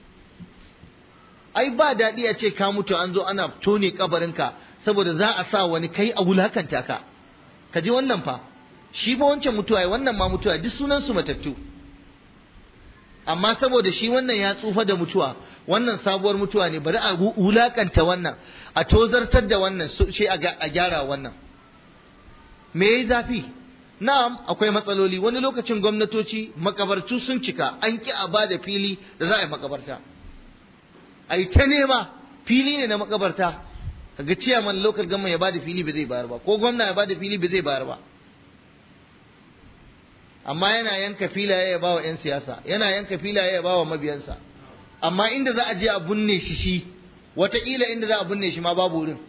ai ba daɗi a ce ka mutu an zo ana tone kabarinka saboda za a sa wani kai a wulakanta ka. Ka ji wannan fa, shi ba wancan mutuwa wannan ma mutuwa, duk sunan su matattu, amma saboda shi wannan ya tsufa da mutuwa, wannan sabuwar mutuwa ne, bari a wulakanta wannan, a tozartar da wannan, sai a gyara wannan. Me yayi zafi? Na'am, akwai matsaloli. Wani lokacin gwamnatoci makabartu sun cika, an ki a bada fili da za a yi makabarta, ai ta nema fili ne na makabarta, kaga ciyaman local government ya bada fili ba zai bayar ba, ko gwamna ya bada fili ba zai bayar ba, amma yana yanka filaye ya bawa 'yan siyasa, yana yanka filaye ya bawa mabiyansa. Amma inda za a je a binne shi shi, wataƙila inda za a binne shi ma babu wurin.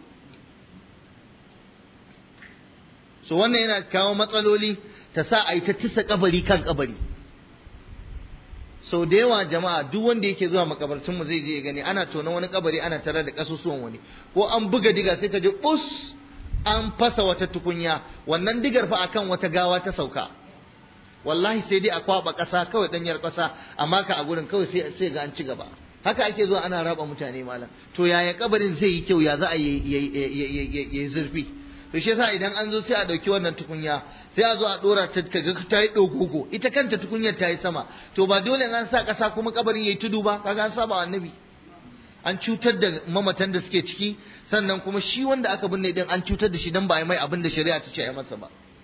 So wannan yana kawo matsaloli, ta sa a yi ta tisa kabari kan kabari. Sau da yawa jama'a, duk wanda yake zuwa makabartunmu zai je ya gani ana tona wani kabari ana tare da kasusuwan wani, ko an buga diga sai ka je bus an fasa wata tukunya, wannan digar fa akan wata gawa ta sauka. Wallahi sai dai a kwaba ƙasa kawai, ɗanyar ƙasa amma ka a gurin kawai sai sai ga an ci gaba. Haka ake zuwa ana raba mutane malam. To yaya kabarin zai yi kyau, ya za a yi zurfi? To shi yasa idan an zo sai a ɗauki wannan tukunya sai a zo a ɗora ta, kaga ta yi ɗogogo, ita kanta tukunyar ta yi sama. To ba dole an sa ƙasa kuma kabarin yayi tudu ba? Kaga an saba annabi, an cutar da mamatan da suke ciki, sannan kuma shi wanda aka binne din an cutar da shi dan ba a yi mai abin da shari'a ta ce a masa ba.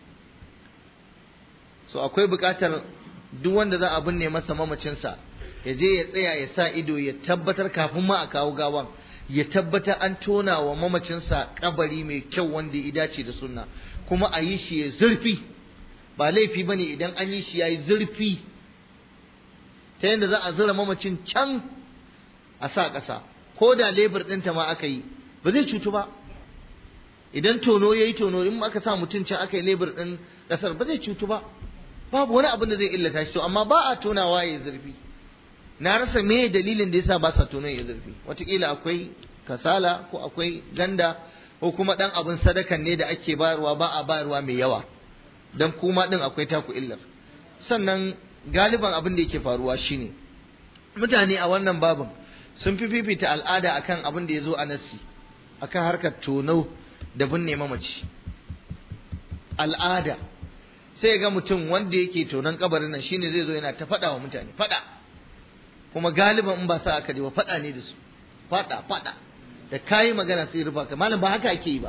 So akwai buƙatar duk wanda za a binne masa mamacinsa ya je ya tsaya ya sa ido, ya tabbatar kafin ma a kawo gawan, ya tabbatar an tona wa mamacinsa kabari mai kyau wanda ya dace da sunna, kuma a yi shi ya zurfi. Ba laifi bane idan an yi shi ya yi zurfi ta yadda za a zura mamacin can a sa ƙasa, ko da lebur ɗinta ma aka yi ba zai cutu ba. Idan tono ya yi tono, in aka sa mutum can aka yi lebur ɗin ƙasar ba zai cutu ba, babu wani abin da zai illata shi. To amma ba a tonawa ya zurfi. Na rasa me dalilin da yasa ba sa tono ya zurfi. Wataƙila akwai kasala, ko akwai ganda, ko kuma ɗan abin sadakan ne da ake bayarwa ba a bayarwa mai yawa, dan kuma ɗin akwai taku illar. Sannan galiban abin da yake faruwa shine mutane a wannan babin sun fi fifita al'ada akan abin da ya zo a nassi, akan harkar tono da binne mamaci. Al'ada sai ga mutum wanda yake tonon kabarin nan shine zai zo yana ta faɗa wa mutane faɗa, kuma galiban in ba sa aka je ba faɗa ne da su, faɗa faɗa da kayi magana sai rufa ka. Malam ba haka ake yi ba,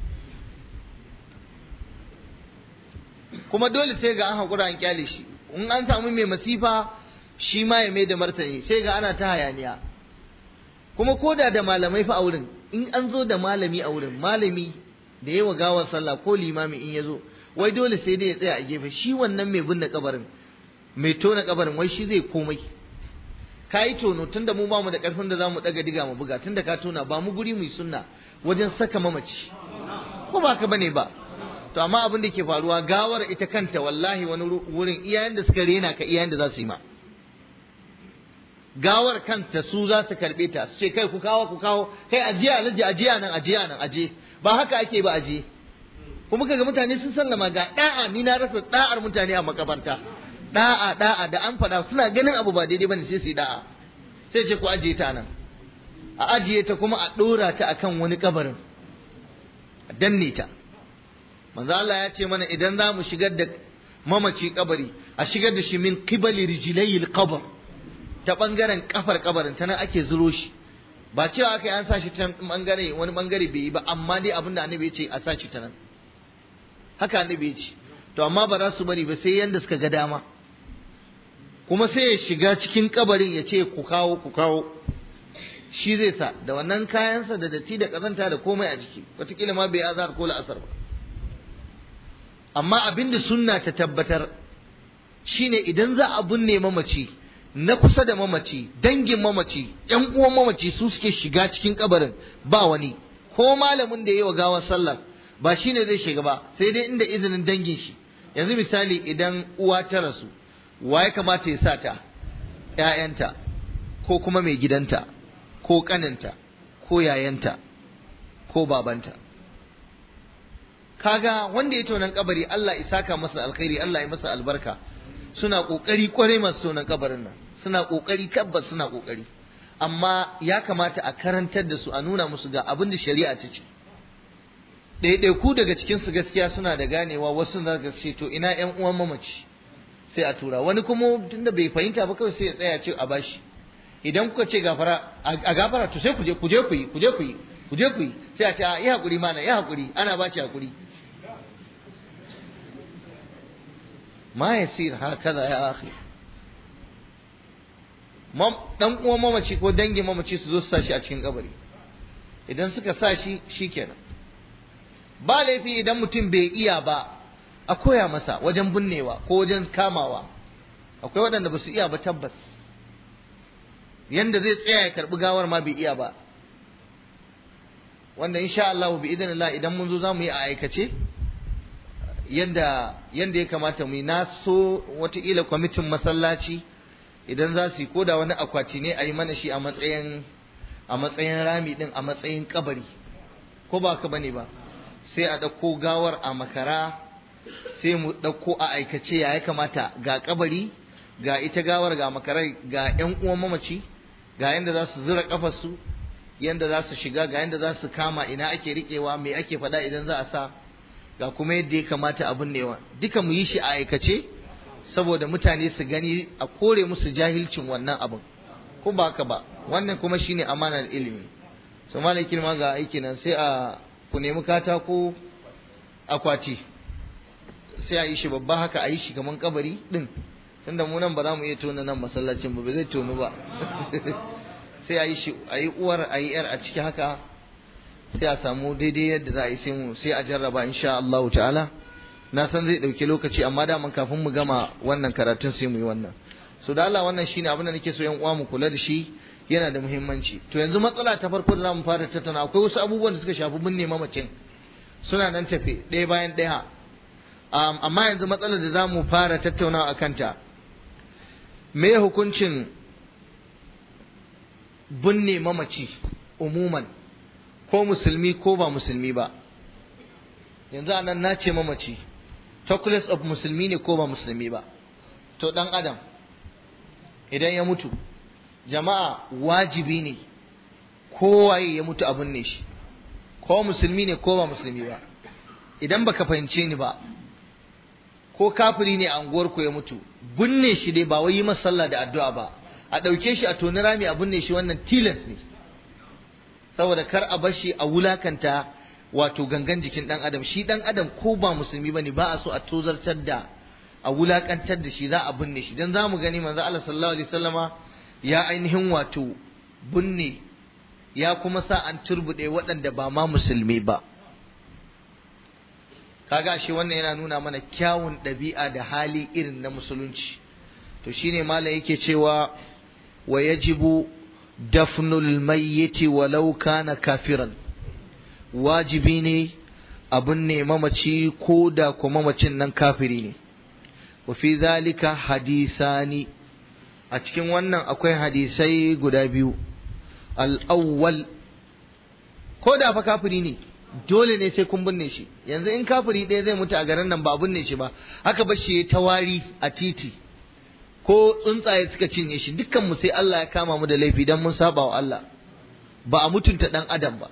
kuma dole sai ga an haƙura an kyale shi. In an samu mai masifa shi ma ya mai da martani, sai ga ana ta hayaniya. Kuma koda da malamai fa a wurin, in an zo da malami a wurin, malami da yawa gawar sallah ko limami in ya zo, wai dole sai dai ya tsaya a gefe. Shi wannan mai binne kabarin, mai tona kabarin, wai shi zai komai. Ka yi tono tunda mu ba mu da karfin da za mu daga diga mu buga, tunda ka tona ba mu guri mu yi sunna wajen saka mamaci, ko ba ka bane ba. To amma abin da ke faruwa, gawar ita kanta wallahi wani wurin iyayen da suka rena ka iyayen da za su yi ma. Gawar kanta su za su karbe ta, su ce kai ku kawo ku kawo, kai ajiya alaji ajiya nan ajiya nan aje. Ba haka ake ba aje. Kuma kaga mutane sun sallama ga da'a, ni na rasa da'ar mutane a makabarta. Da'a da'a da an faɗa suna ganin abu ba daidai bane sai su yi da'a. Sai ce ku ajiye ta nan. A ajiye ta kuma a ɗora ta akan wani kabarin. A danne ta. Manzo Allah ya ce mana idan za mu shigar da mamaci kabari, a shigar da shi min qibali rijlayil qabr, ta bangaren kafar kabarin, ta nan ake zuro shi. Ba cewa aka yi an sa shi ta bangare wani bangare bai yi ba, amma dai abinda annabi ya ce a sa shi ta nan. Haka annabi ya ce. To amma ba za su bari ba sai yanda suka ga dama. Kuma sai ya shiga cikin kabarin ya ce ku kawo ku kawo. Shi zai sa da wannan kayansa da datti da kazanta da komai a jiki, wataƙila ma bai azhar ko la'asar ba. Amma abinda sunna ta tabbatar shine idan za a binne mamaci, na kusa da mamaci, dangin mamaci, ƴan uwan mamaci su suke shiga cikin kabarin, ba wani, ko malamin da yayi wa gawar sallar ba shine zai shiga ba, sai dai inda izinin dangin shi. Yanzu misali idan uwa ta rasu, wa ya kamata ya sa ta? ƴaƴanta, ko kuma mai gidanta, ko kaninta, ko yayanta, ko babanta. Kaga wanda ya tonan kabari, Allah ya saka masa alkhairi, Allah ya masa albarka. Suna kokari kwarai masu tonan kabarin nan, suna kokari, tabbas suna kokari. Amma ya kamata a karantar da su, a nuna musu ga abin da shari'a ta ce. Ɗaiɗaiku daga cikin su gaskiya suna da ganewa, wasu za ka ce to ina ƴan uwan mamaci, sai a tura. Wani kuma tunda bai fahimta ba kawai sai ya tsaya ce a bashi. Idan kuka ce gafara a gafara to sai ku je ku je ku yi ku je ku yi ku je ku yi, sai a ce a yi hakuri mana, yi hakuri, ana ba shi hakuri. Ma yasir hakaza ya akhi. Mam dan uwan mamaci ko dangin mamaci su zo su sa shi a cikin kabari. Idan suka sa shi shikenan. Ba laifi idan mutum bai iya ba a koya masa wajen binnewa ko wajen kamawa. Akwai waɗanda ba su iya ba tabbas. Yanda zai tsaya ya karɓi gawar ma bai iya ba. Wanda insha Allah bi idinillah idan mun zo za mu yi a aikace yanda yanda ya kamata mu yi. Na so wataƙila kwamitin masallaci idan za su yi koda wani akwati ne a yi mana shi a matsayin a matsayin rami din, a matsayin kabari, ko ba ka bane ba. Sai a ɗauko gawar a makara, sai mu ɗauko a aikace ya ya kamata, ga kabari, ga ita gawar, ga makarai, ga ƴan uwan mamaci, ga yanda za su zura kafarsu, yanda za su shiga, ga yanda za su kama, ina ake riƙewa, me ake faɗa idan za a sa, ga kuma yadda ya kamata a binnewa. Duka mu yi shi a aikace saboda mutane su gani, a kore musu jahilcin wannan abin, ko ba haka ba. Wannan kuma shine amanar ilimi. So malakin ma ga aiki nan, sai a ku nemi katako akwati, sai a yi shi babba haka, a yi shi kaman kabari din, tunda mu nan ba za mu iya tona nan masallacin ba, ba zai tonu ba. Sai a yi shi, a yi uwar, a yi yar a ciki haka, sai a samu daidai yadda za a yi, sai mu sai a jarraba insha Allah ta'ala. Na san zai dauki lokaci, amma da mun kafin mu gama wannan karatun sai mu yi wannan. So da Allah wannan shine abin da nake so yan uwa mu kula da shi, yana da muhimmanci. To yanzu matsala ta farko da zamu fara tattauna, akwai wasu abubuwan da suka shafi binne mamacin, suna nan tafe ɗaya bayan ɗaya. Um, amma yanzu matsalar da zamu fara tattaunawa akan ta, me hukuncin binne mamaci umuman, ko musulmi ko ba musulmi ba. Yanzu anan na ce mamaci, talkless of musulmi ne ko ba musulmi ba. To dan adam idan ya mutu jama'a wajibi ne kowaye ya mutu abun ne shi, ko musulmi ne ko ba musulmi ba. Idan baka fahimce ni ba, ko kafiri ne a unguwar ku ya mutu, binne shi dai ba wai yi masa sallah da addu'a ba, a ɗauke shi a toni rami a binne shi, wannan tilas ne, saboda kar a bar shi a wulakanta wato gangan jikin ɗan adam. Shi ɗan adam ko ba musulmi bane ba a so a tozartar da, a wulakantar da shi, za a binne shi. Dan zamu gani manzo Allah sallallahu alaihi wasallama ya ainihin wato binne, ya kuma sa an turbude waɗanda ba ma musulmi ba. Kaga shi wannan yana nuna mana kyawun ɗabi'a da hali irin na musulunci. To shine malam yake cewa wa yajibu dafnul mayyiti walau kana kafiran, wajibi ne abun ne mamaci ko da kuma mamacin nan kafiri ne. Wa fi zalika hadisani, a cikin wannan akwai hadisai guda biyu. Al-awwal, ko da fa kafiri ne dole ne sai kun binne shi. Yanzu in kafiri ɗaya zai mutu a garin nan ba a binne shi ba, haka ba shi ta wari a titi ko tsuntsaye suka cinye shi, dukkan mu sai Allah ya kama mu da laifi dan mun saba wa Allah, ba a mutunta dan adam ba.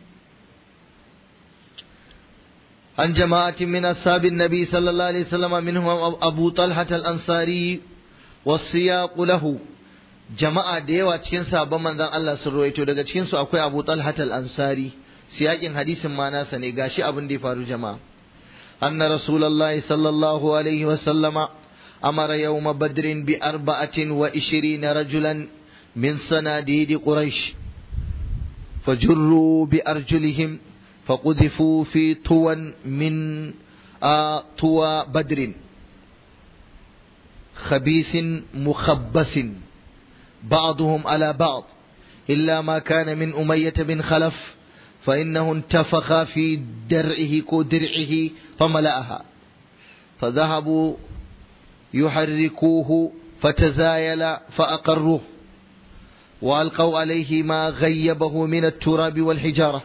An jama'atin min ashabin nabi sallallahu alaihi wasallam minhum Abu Talha al-Ansari was-siyaq lahu, jama'a da yawa cikin sahabban manzon Allah sun ruwaito, daga cikin su akwai Abu Talha al-Ansari. Siyakin hadisin ma nasa ne, gashi abin da ya faru jama'a. Anna Rasulullahi sallallahu alaihi wasallama amara yawma badrin bi arba'atin wa ishirina rajulan min sanadidi Quraysh fajurru bi arjulihim فقذفوا في طوى من طوى بدر خبيث مخبث بعضهم على بعض إلا ما كان من أمية بن خلف فإنه انتفخ في درعه كدرعه فملأها فذهبوا يحركوه فتزايل فأقروه وألقوا عليه ما غيبه من التراب والحجارة.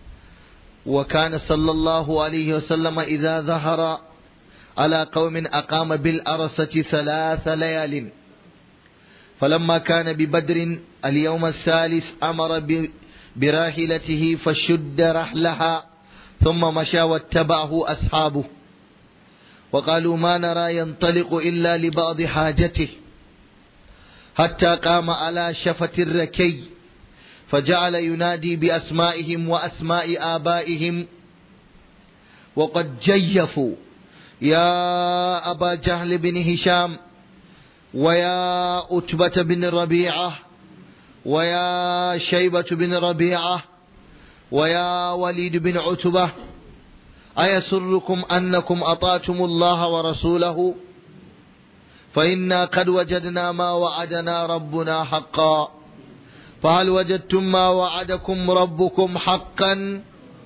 وكان صلى الله عليه وسلم إذا ظهر على قوم أقام بالأرصة ثلاث ليال. فلما كان ببدر اليوم الثالث أمر براحلته فشد رحلها ثم مشى واتبعه أصحابه وقالوا ما نرى ينطلق إلا لبعض حاجته حتى قام على شفة الركي فجعل ينادي بأسمائهم وأسماء آبائهم وقد جيفوا يا أبا جهل بن هشام ويا أتبة بن ربيعة ويا شيبة بن ربيعة ويا وليد بن عتبة أيسركم أنكم أطعتم الله ورسوله فإنا قد وجدنا ما وعدنا ربنا حقا فهل وجدتم ما وعدكم ربكم حقا؟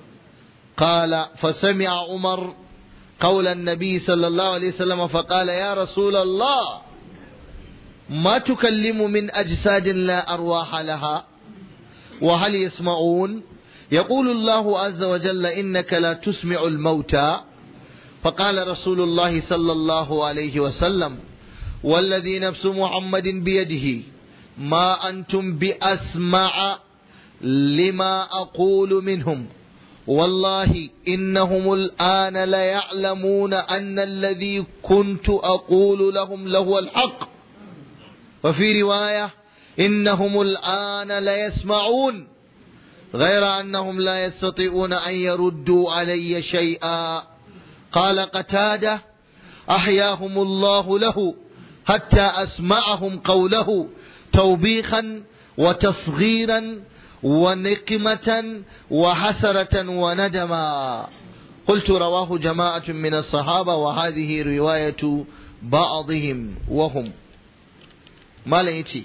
قال فسمع عمر قول النبي صلى الله عليه وسلم فقال يا رسول الله ما تكلم من أجساد لا أرواح لها وهل يسمعون؟ يقول الله عز وجل إنك لا تسمع الموتى. فقال رسول الله صلى الله عليه وسلم والذي نفس محمد بيده ما أنتم بأسمع لما أقول منهم والله إنهم الآن ليعلمون أن الذي كنت أقول لهم لهو الحق وفي رواية إنهم الآن ليسمعون غير أنهم لا يستطيعون أن يردوا علي شيئا. قال قتادة أحياهم الله له حتى أسمعهم قوله توبيخا وتصغيرا ونقمة وحسرة وندما. قلت رواه جماعة من الصحابة وهذه رواية بعضهم وهم. ما ليتي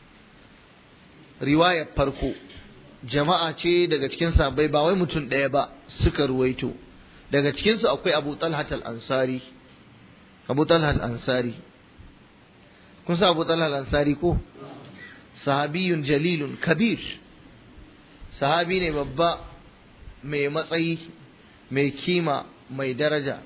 رواية فرقو jama'a ce daga cikin sahabbai ba wai mutum ɗaya ba suka ruwaito. Daga cikinsu akwai Abu Talha al-Ansari. Abu Talha al-Ansari kun sa Abu Talha al-Ansari ko? Sahabiyun jalilun kabir, sahabi ne babba mai matsayi mai kima mai daraja.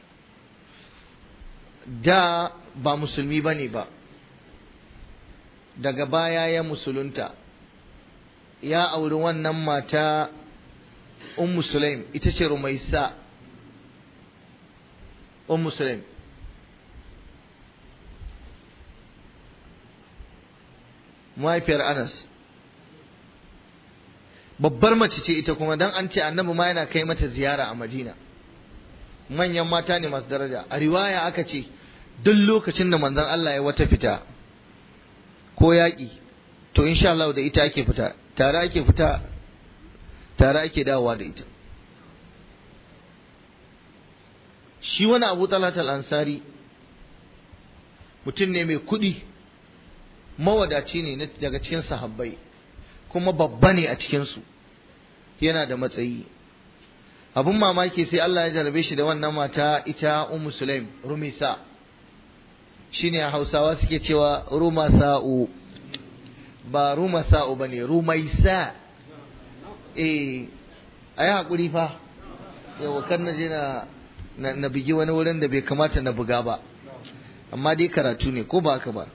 Da ba musulmi bane ba, daga baya ya musulunta ya auri wannan mata ummu sulaim, ita ce rumaisa ummu sulaim. mahaifiyar Anas, babbar mace ce ita kuma, dan an ce annabi ma yana kai mata ziyara a Madina. Manyan mata ne masu daraja. A riwaya aka ce duk lokacin da manzon Allah ya wata fita ko yaƙi, to insha Allah da ita ake fita, tare ake fita, tare ake dawowa da ita. Shi wani Abu Talhat al-Ansari mutum ne mai kuɗi, mawadaci ne daga cikin sahabbai, kuma babba ne a cikinsu, yana da matsayi. Abun mamaki sai Allah ya jarabe shi da wannan mata ita Ummu Sulaim, Rumisa, shine Hausawa suke cewa Rumasa'u, ba Rumasa'u bane, Rumaisa. Eh, ayi hakuri fa, yau kan na je na na bigi wani wurin da bai kamata na buga ba, amma dai karatu ne ko ba haka ba.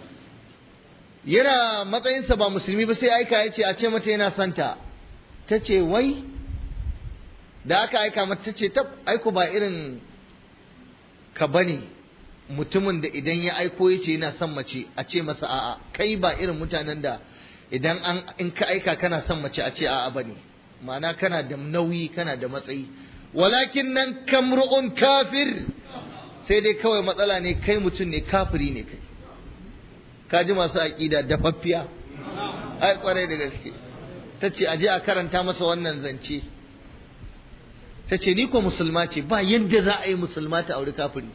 Yana matsayinsa ba musulmi ba sai aika ya ce a ce mata yana santa. Ta ce wai, da aka aika mata ta ce tab, aiko ba irin ka bane mutumin da idan ya aiko ya ce yana son mace a ce masa a'a. Kai ba irin mutanen da idan an in ka aika kana son mace a ce a'a bane, ma'ana kana da nauyi, kana da matsayi. Walakin nan kamru'un kafir, sai dai kawai matsala ne kai mutum ne, kafiri ne kai. Ka ji masu aƙida dafaffiya, ai kwarai da gaske. Ta ce aje a karanta masa wannan zance. Ta ce ni ko musulma ce, ba yadda za a yi musulma ta auri kafiri.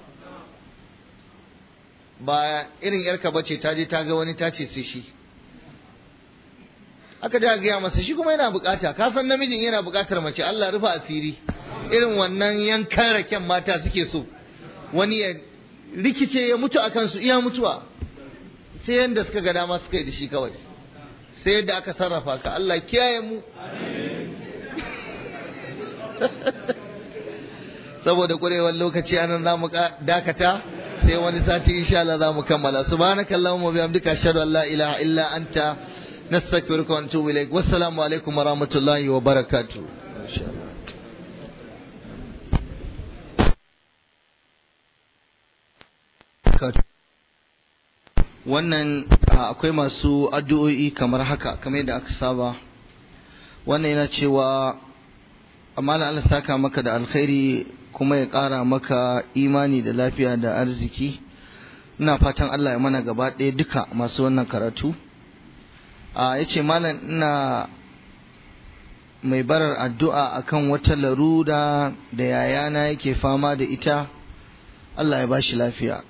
Ba irin yarka bace ta je ta ga wani ta ce sai shi. Aka ja gaya masa, shi kuma yana bukata, ka san namijin yana bukatar mace, Allah rufa asiri. Irin wannan yankan raken mata suke so, wani ya rikice ya mutu a kansu iya mutuwa. Sai yadda suka ga dama suka yi da shi kawai, sai yadda aka sarrafa ka. Allah kiyaye mu. Saboda kurewar lokaci anan za mu dakata, sai wani sati insha Allah za mu kammala. Subhanakallahumma wa bihamdika ashhadu an la ilaha illa anta nastaghfiruka wa natubu ilaik. Wassalamu alaikum wa rahmatullahi wa barakatuh. Wannan akwai masu addu'o'i kamar haka, kamar yadda aka saba. Wannan yana cewa amala Allah saka maka da alkhairi kuma ya ƙara maka imani da lafiya da arziki. Ina fatan Allah ya mana gaba ɗaya duka masu wannan karatu. A yace malam ina mai barar addu'a akan wata larura da yayana yake fama da ita, Allah ya bashi lafiya.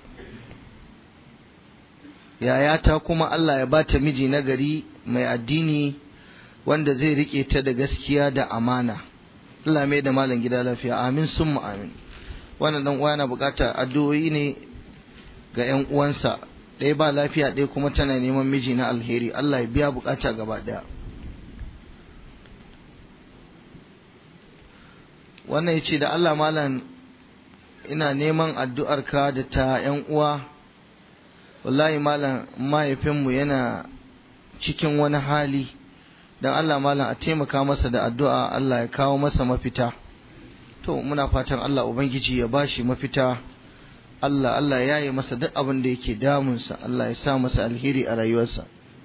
Yayata kuma Allah ya bata miji nagari mai addini wanda zai rike ta da gaskiya da amana. Allah mai da malam gida lafiya, amin summa amin. Wannan dan uwa yana bukata addu'o'i ne ga ƴan uwansa, ɗaya ba lafiya, ɗaya kuma tana neman miji na alheri. Allah ya biya bukata gaba ɗaya. Wannan yace da Allah malam ina neman addu'arka da ta ƴan uwa. Wallahi malam mahaifinmu yana cikin wani hali, dan Allah malam a taimaka masa da addu'a, Allah ya kawo masa mafita. To muna fatan Allah ubangiji ya bashi mafita. Allah Allah ya yi masa duk abin da yake damunsa, Allah ya sa masa alheri a rayuwarsa.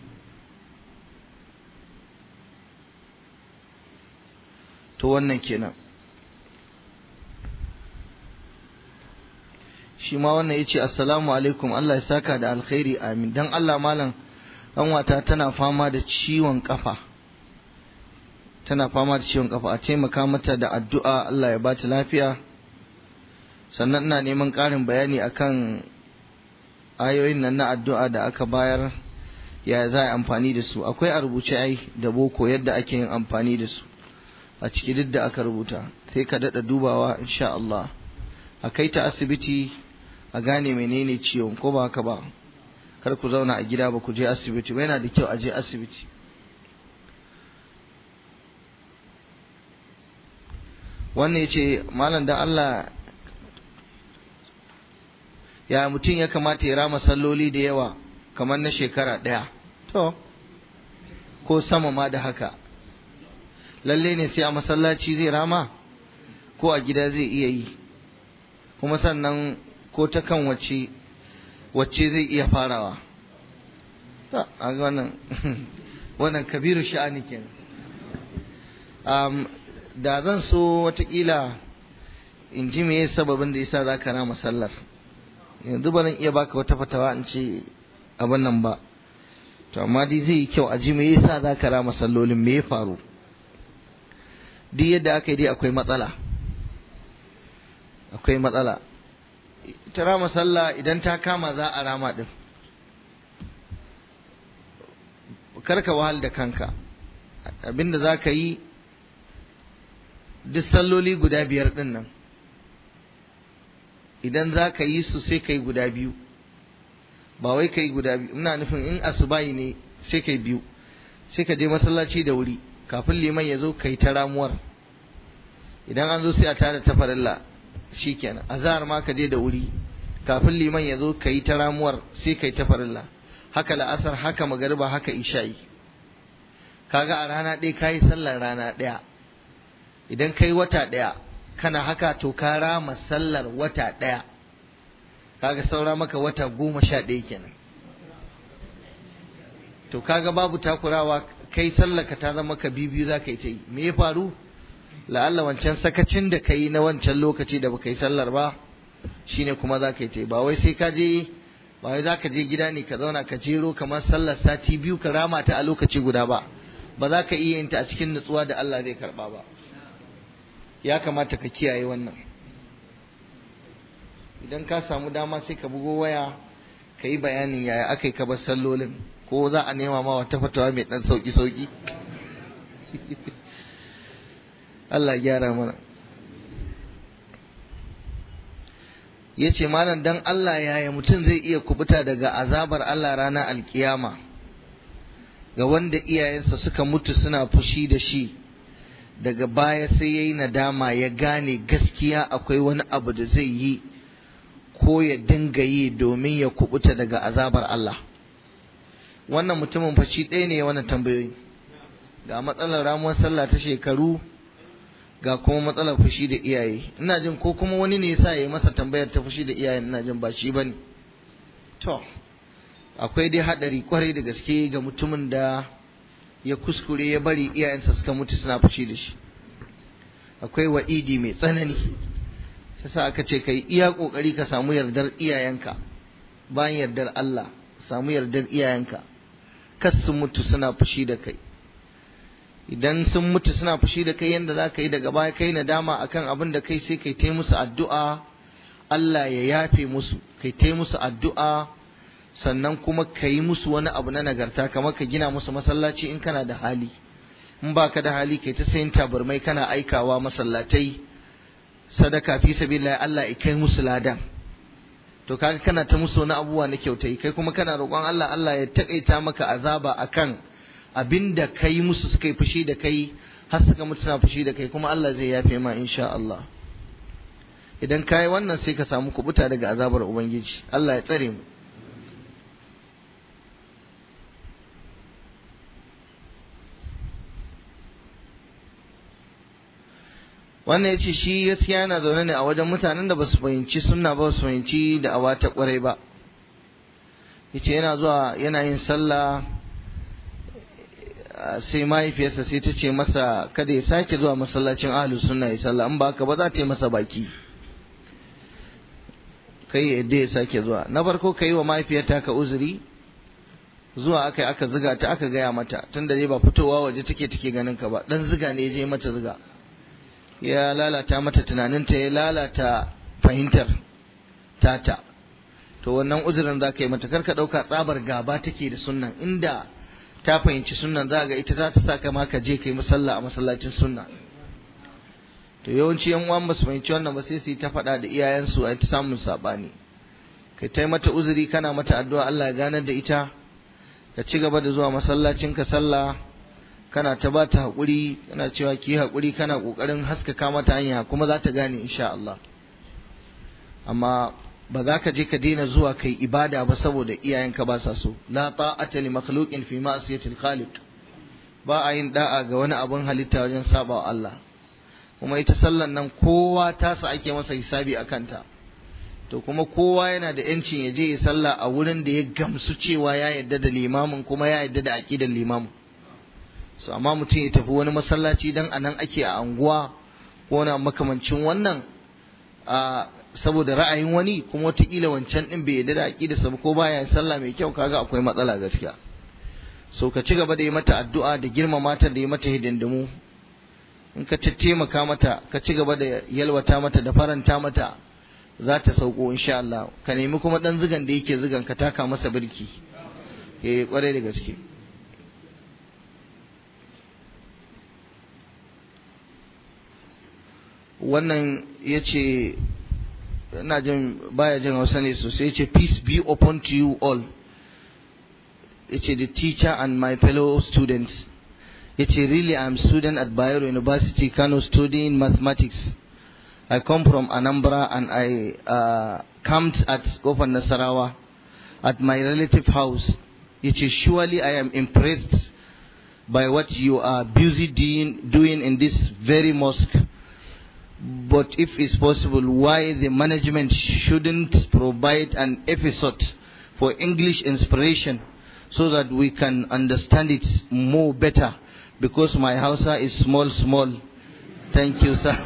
To wannan kenan. Shi ma wannan yace assalamu alaikum, Allah ya saka da alkhairi, amin. Dan Allah malam wata tana fama da ciwon kafa. Tana fama da ciwon kafa, a taimaka mata da addu'a, Allah ya bata lafiya. Sannan ina neman ƙarin bayani akan ayoyin nan na addu'a da aka bayar, ya za a amfani da su. Akwai a rubuce ai da boko yadda ake yin amfani da su a ciki, duk da aka rubuta, sai ka daɗa dubawa insha Allah. A kai ta asibiti a gane menene ciwon, ko ba haka ba. Kar ku zauna a gida ba ku je asibiti ba, yana da kyau a je asibiti. Wannan yace malam da Allah ya mutum ya kamata ya rama salloli da yawa kamar na shekara ɗaya to ko sama ma da haka lalle ne sai a masallaci zai rama ko a gida zai iya yi kuma sannan ko ta kan wacce wacce zai iya farawa ta a wannan wannan kabiru sha'ani kenan um, da zan so watakila in ji me sababin da yasa za ka rama sallar yanzu ba zan iya baka wata fatawa in ce abin nan ba to amma dai zai yi kyau a ji me yasa za ka rama sallolin me ya faru duk yadda aka yi dai akwai matsala akwai matsala ita rama sallah idan ta kama za a rama din karka wahal da kanka abinda za ka yi duk salloli guda biyar din nan idan za ka yi su sai ka yi guda biyu ba wai ka yi guda biyu ina nufin in asubahi ne sai ka yi biyu sai ka je masallaci da wuri kafin liman ya zo ka yi ta ramuwar idan an zo sai a tada ta farilla shikenan azhar ma ka je da wuri kafin liman ya zo ka yi ta ramuwar sai ka yi ta farilla haka la'asar haka magariba haka isha'i kaga a rana ɗaya ka yi sallar rana ɗaya idan ka yi wata ɗaya kana haka to ka rama sallar wata ɗaya kaga saura maka wata goma sha ɗaya kenan to kaga babu takurawa kai sallaka ta zama ka bibiyu za ka yi ta yi me ya faru la'alla wancan sakacin da ka yi na wancan lokaci da baka yi sallar ba shine kuma za ka yi ta yi ba wai sai ka je ba wai za ka je gida ne ka zauna ka jero kamar sallar sati biyu ka rama ta a lokaci guda ba ba za ka iya yin ta a cikin nutsuwa da Allah zai karba ba ya kamata ka kiyaye wannan idan ka samu dama sai ka bugo waya ka yi bayanin yaya aka yi ka bar sallolin ko za a nema ma wata fatawa mai dan sauki sauki Allah gyara mana yace malam dan Allah yaya mutum zai iya kubuta daga azabar Allah ranar alkiyama ga wanda iyayensa suka mutu suna fushi da shi daga baya sai yayi nadama ya gane gaskiya akwai wani abu da zai yi ko ya dinga yi domin ya kubuta daga azabar Allah wannan mutumin fashi ɗaya ne wannan tambayoyi ga matsalar ramuwar sallah ta shekaru ga kuma matsalar fushi da iyaye ina jin ko kuma wani ne yasa yayi masa tambayar ta fushi da iyaye ina jin ba shi bane to akwai dai hadari kwarai da gaske ga mutumin da ya kuskure ya bari iyayensa suka mutu suna fushi da shi akwai wa'idi mai tsanani sai aka ce kai iya kokari ka samu yardar iyayenka bayan yardar Allah samu yardar iyayenka kas su mutu suna fushi da kai idan sun mutu suna fushi da kai yanda za ka yi daga baya kai nadama akan abin da kai sai kai ta musu addu'a Allah ya yafe musu kai ta musu addu'a sannan kuma ka yi musu wani abu na nagarta kamar ka gina musu masallaci in kana da hali in baka da hali kai ta sayin tabarmai kana aikawa masallatai sadaka fi sabilillah Allah ya kai musu ladan to kaga kana ta musu wani abubuwa na kyautai kai kuma kana roƙon Allah Allah ya takaita maka azaba akan abinda kai musu suka yi fushi da kai har suka mutu suna fushi da kai kuma Allah zai yafe ma insha Allah idan kai wannan sai ka samu kubuta daga azabar ubangiji Allah ya tsare mu wannan ya ce shi gaskiya yana zaune ne a wajen mutanen da ba su fahimci sunna ba su fahimci da awa ta kwarai ba ya ce yana zuwa yana yin sallah sai mahaifiyarsa sai ta ce masa kada ya sake zuwa masallacin ahlus sunna ya sallah in ba haka ba za ta yi masa baki kai yadda ya sake zuwa na farko ka yi wa mahaifiyarta ka uzuri zuwa aka aka ziga ta aka gaya mata tunda dai ba fitowa waje take take ganin ka ba dan ziga ne ya je mata ziga ya lalata mata tunaninta ya lalata fahimtar tata to wannan uzurin za ka yi mata karka ɗauka tsabar gaba take da sunnan inda ta fahimci sunnan za ga ita za ta sa kama ka je ka yi musalla a masallacin sunna to yawanci yan uwan ba su fahimci wannan ba sai su yi ta faɗa da iyayensu a ta samun saɓani kai ta mata uzuri kana mata addu'a Allah ya ganar da ita ka ci gaba da zuwa masallacin ka sallah kana ta ba ta haƙuri kana cewa ki yi haƙuri kana ƙoƙarin haskaka mata hanya kuma za ta gane insha Allah amma ba za ka je ka daina zuwa kai ibada ba saboda iyayenka ba sa so. La ta'ata li makhluqin fi ma'siyatil khaliq, ba a yin da'a ga wani abun halitta wajen saba wa Allah. Kuma ita sallan nan kowa tasa ake masa hisabi a kanta, to kuma kowa yana da yancin ya je ya salla a wurin da ya gamsu cewa ya yarda da limamin kuma ya yarda da aqidar limamin. So amma mutum ya tafi wani masallaci dan anan ake a anguwa ko na makamancin wannan a saboda ra'ayin wani, kuma wataƙila wancan din bai yarda da aqidarsa ba ko baya sallah mai kyau, kaga akwai matsala gaskiya. So ka ci gaba da yi mata addu'a da girmama ta da yi mata hidindimu. In ka taimaka mata ka ci gaba da yalwata mata da faranta mata, za ta sauko insha Allah. Ka nemi kuma dan zigan da yake zigan ka taka masa birki, eh kwarai da gaske. Wannan yace ina jin baya jin Hausa ne sosai, yace peace be upon to you all. Yace the teacher and my fellow students. Yace really I'm student at Bayero University, Kano, studying mathematics. I come from Anambra and I uh, camped at Kofar Nasarawa at my relative house. Yace surely I am impressed by what you are busy doing, doing in this very mosque. But if it's possible, why the management shouldn't provide an episode for English inspiration so that we can understand it more better, because my Hausa is small small. Thank you, sir.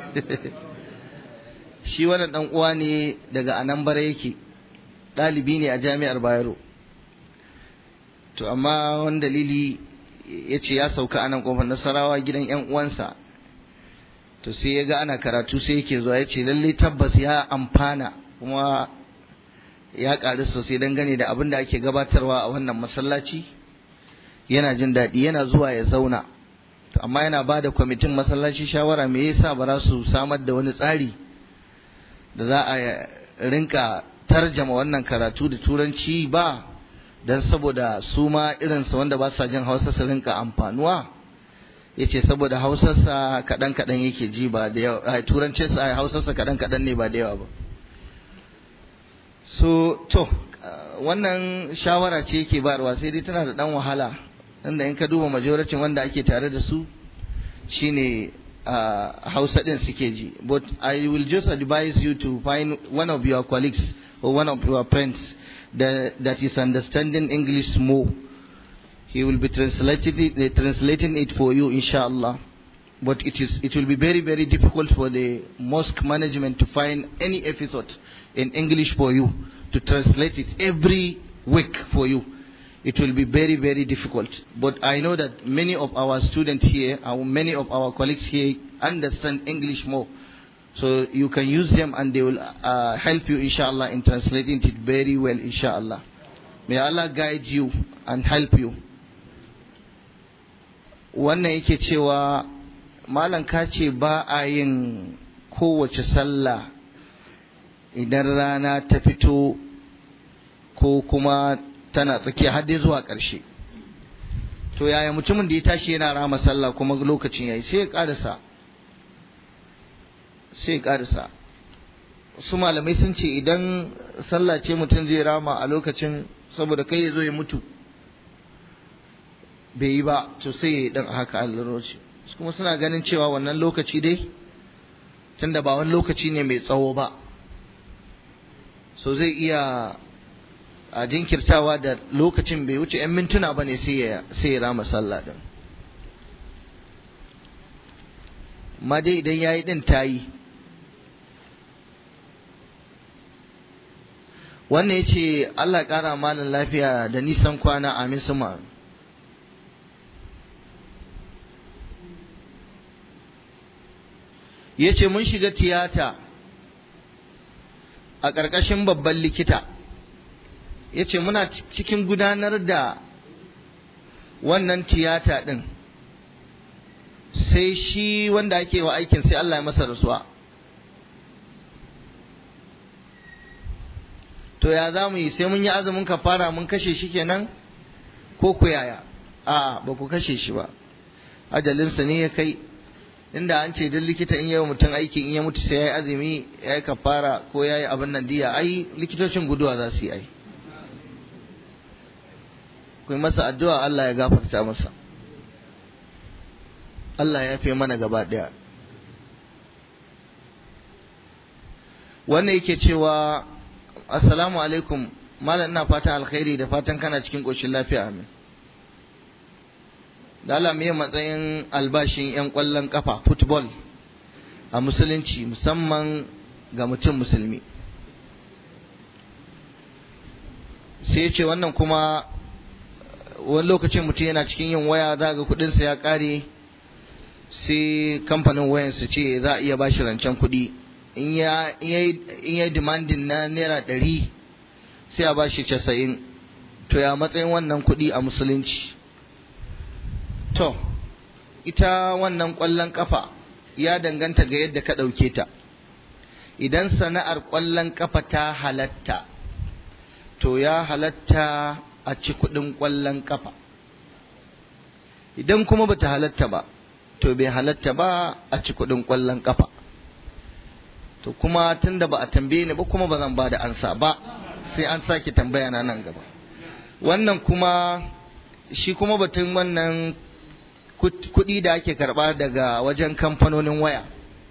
Shi wannan dan uwa ne daga Anambra yake, dalibi ne a Jami'ar Bayero. To amma wani dalili yace ya sauka anan Kofar Nasarawa gidan ƴan uwansa. To sai ya ga ana karatu sai yake zuwa, yace lalle tabbas ya amfana kuma ya ƙaru sosai dangane da abin da ake gabatarwa a wannan masallaci. Yana jin daɗi, yana zuwa ya zauna. To amma yana ba da kwamitin masallaci shawara me yasa ba za su samar da wani tsari da za a rinka tarjama wannan karatu da turanci ba, don saboda su ma irinsa wanda ba sa jin Hausa su rinka amfanuwa. Yace saboda Hausarsa kaɗan kaɗan yake ji ba da yawa, turancinsa Hausarsa kaɗan kaɗan ne ba da yawa ba. So to wannan shawara ce yake bayarwa, sai dai tana da ɗan wahala, inda in ka duba majoratin wanda ake tare da su shine Hausa ɗin suke ji. But I will just advise you to find one of your colleagues or one of your friends that, that is understanding English more. He will be translating it, translating it for you, inshallah. But it is it will be very very difficult for the mosque management to find any episode in English for you, to translate it every week for you. It will be very very difficult. But I know that many of our students here, or many of our colleagues here, understand English more. So you can use them and they will uh, help you, inshallah, in translating it very well, inshallah. May Allah guide you and help you. Wannan yake cewa malam ka ce ba a yin kowace sallah idan rana ta fito ko kuma tana tsakiya har dai zuwa ƙarshe. To yaya mutumin da ya tashi yana rama sallah kuma lokacin yayi, sai ya ƙarasa sai ya ƙarasa. Su malamai sun ce idan sallah ce mutum zai rama a lokacin saboda kai ya zo ya mutu bai yi ba, to sai ya yi dan haka alluroci. Kuma suna ganin cewa wannan lokaci dai tunda ba wani lokaci ne mai tsawo ba, so zai iya a jinkirtawa da lokacin bai wuce 'yan mintuna ba ne sai ya sai ya rama sallah din. Ma dai idan yayi din tayi. Wannan yace Allah ƙara malan lafiya da nisan kwana, amin suma. Yace mun shiga tiyata a ƙarƙashin babban likita. Yace muna cikin gudanar da wannan tiyata din, sai shi wanda ake wa aikin sai Allah ya masa rasuwa. To ya za mu yi, sai mun yi azumin kafara mun kashe shi kenan ko ku yaya? A'a, ba ku kashe shi ba, ajalinsa ne ya kai. inda an ce duk likita in yayi mutum aiki in ya mutu sai yayi azumi yayi kafara ko yayi abin nan diya, ai likitocin guduwa za su yi ai. Ku masa addu'a Allah ya gafarta masa, Allah ya fi mana gaba daya. Wannan yake cewa assalamu alaikum malam, ina fatan alkhairi da fatan kana cikin koshin lafiya, amin. Da Allah me matsayin albashin yan kwallon kafa football a musulunci, musamman ga mutum musulmi? Sai ce wannan kuma wani lokacin mutum yana cikin yin waya za ga kudinsa ya kare, sai kamfanin wayan su ce za a iya bashi rancen kudi, in ya yi demanding na naira ɗari sai a bashi casa'in. To ya matsayin wannan kudi a musulunci? To ita wannan ƙwallon ƙafa ya danganta ga yadda ka ɗauke ta. Idan sana'ar ƙwallon ƙafa ta halatta, to ya halatta a ci kuɗin ƙwallon ƙafa. Idan kuma bata halatta ba, to bai halatta ba a ci kuɗin ƙwallon ƙafa. To kuma tunda ba a tambaye ni ba kuma ba zan ba da ansa ba, sai an sake tambaya na nan gaba. Wannan kuma shi kuma batun wannan kuɗi da ake karɓa daga wajen kamfanonin waya,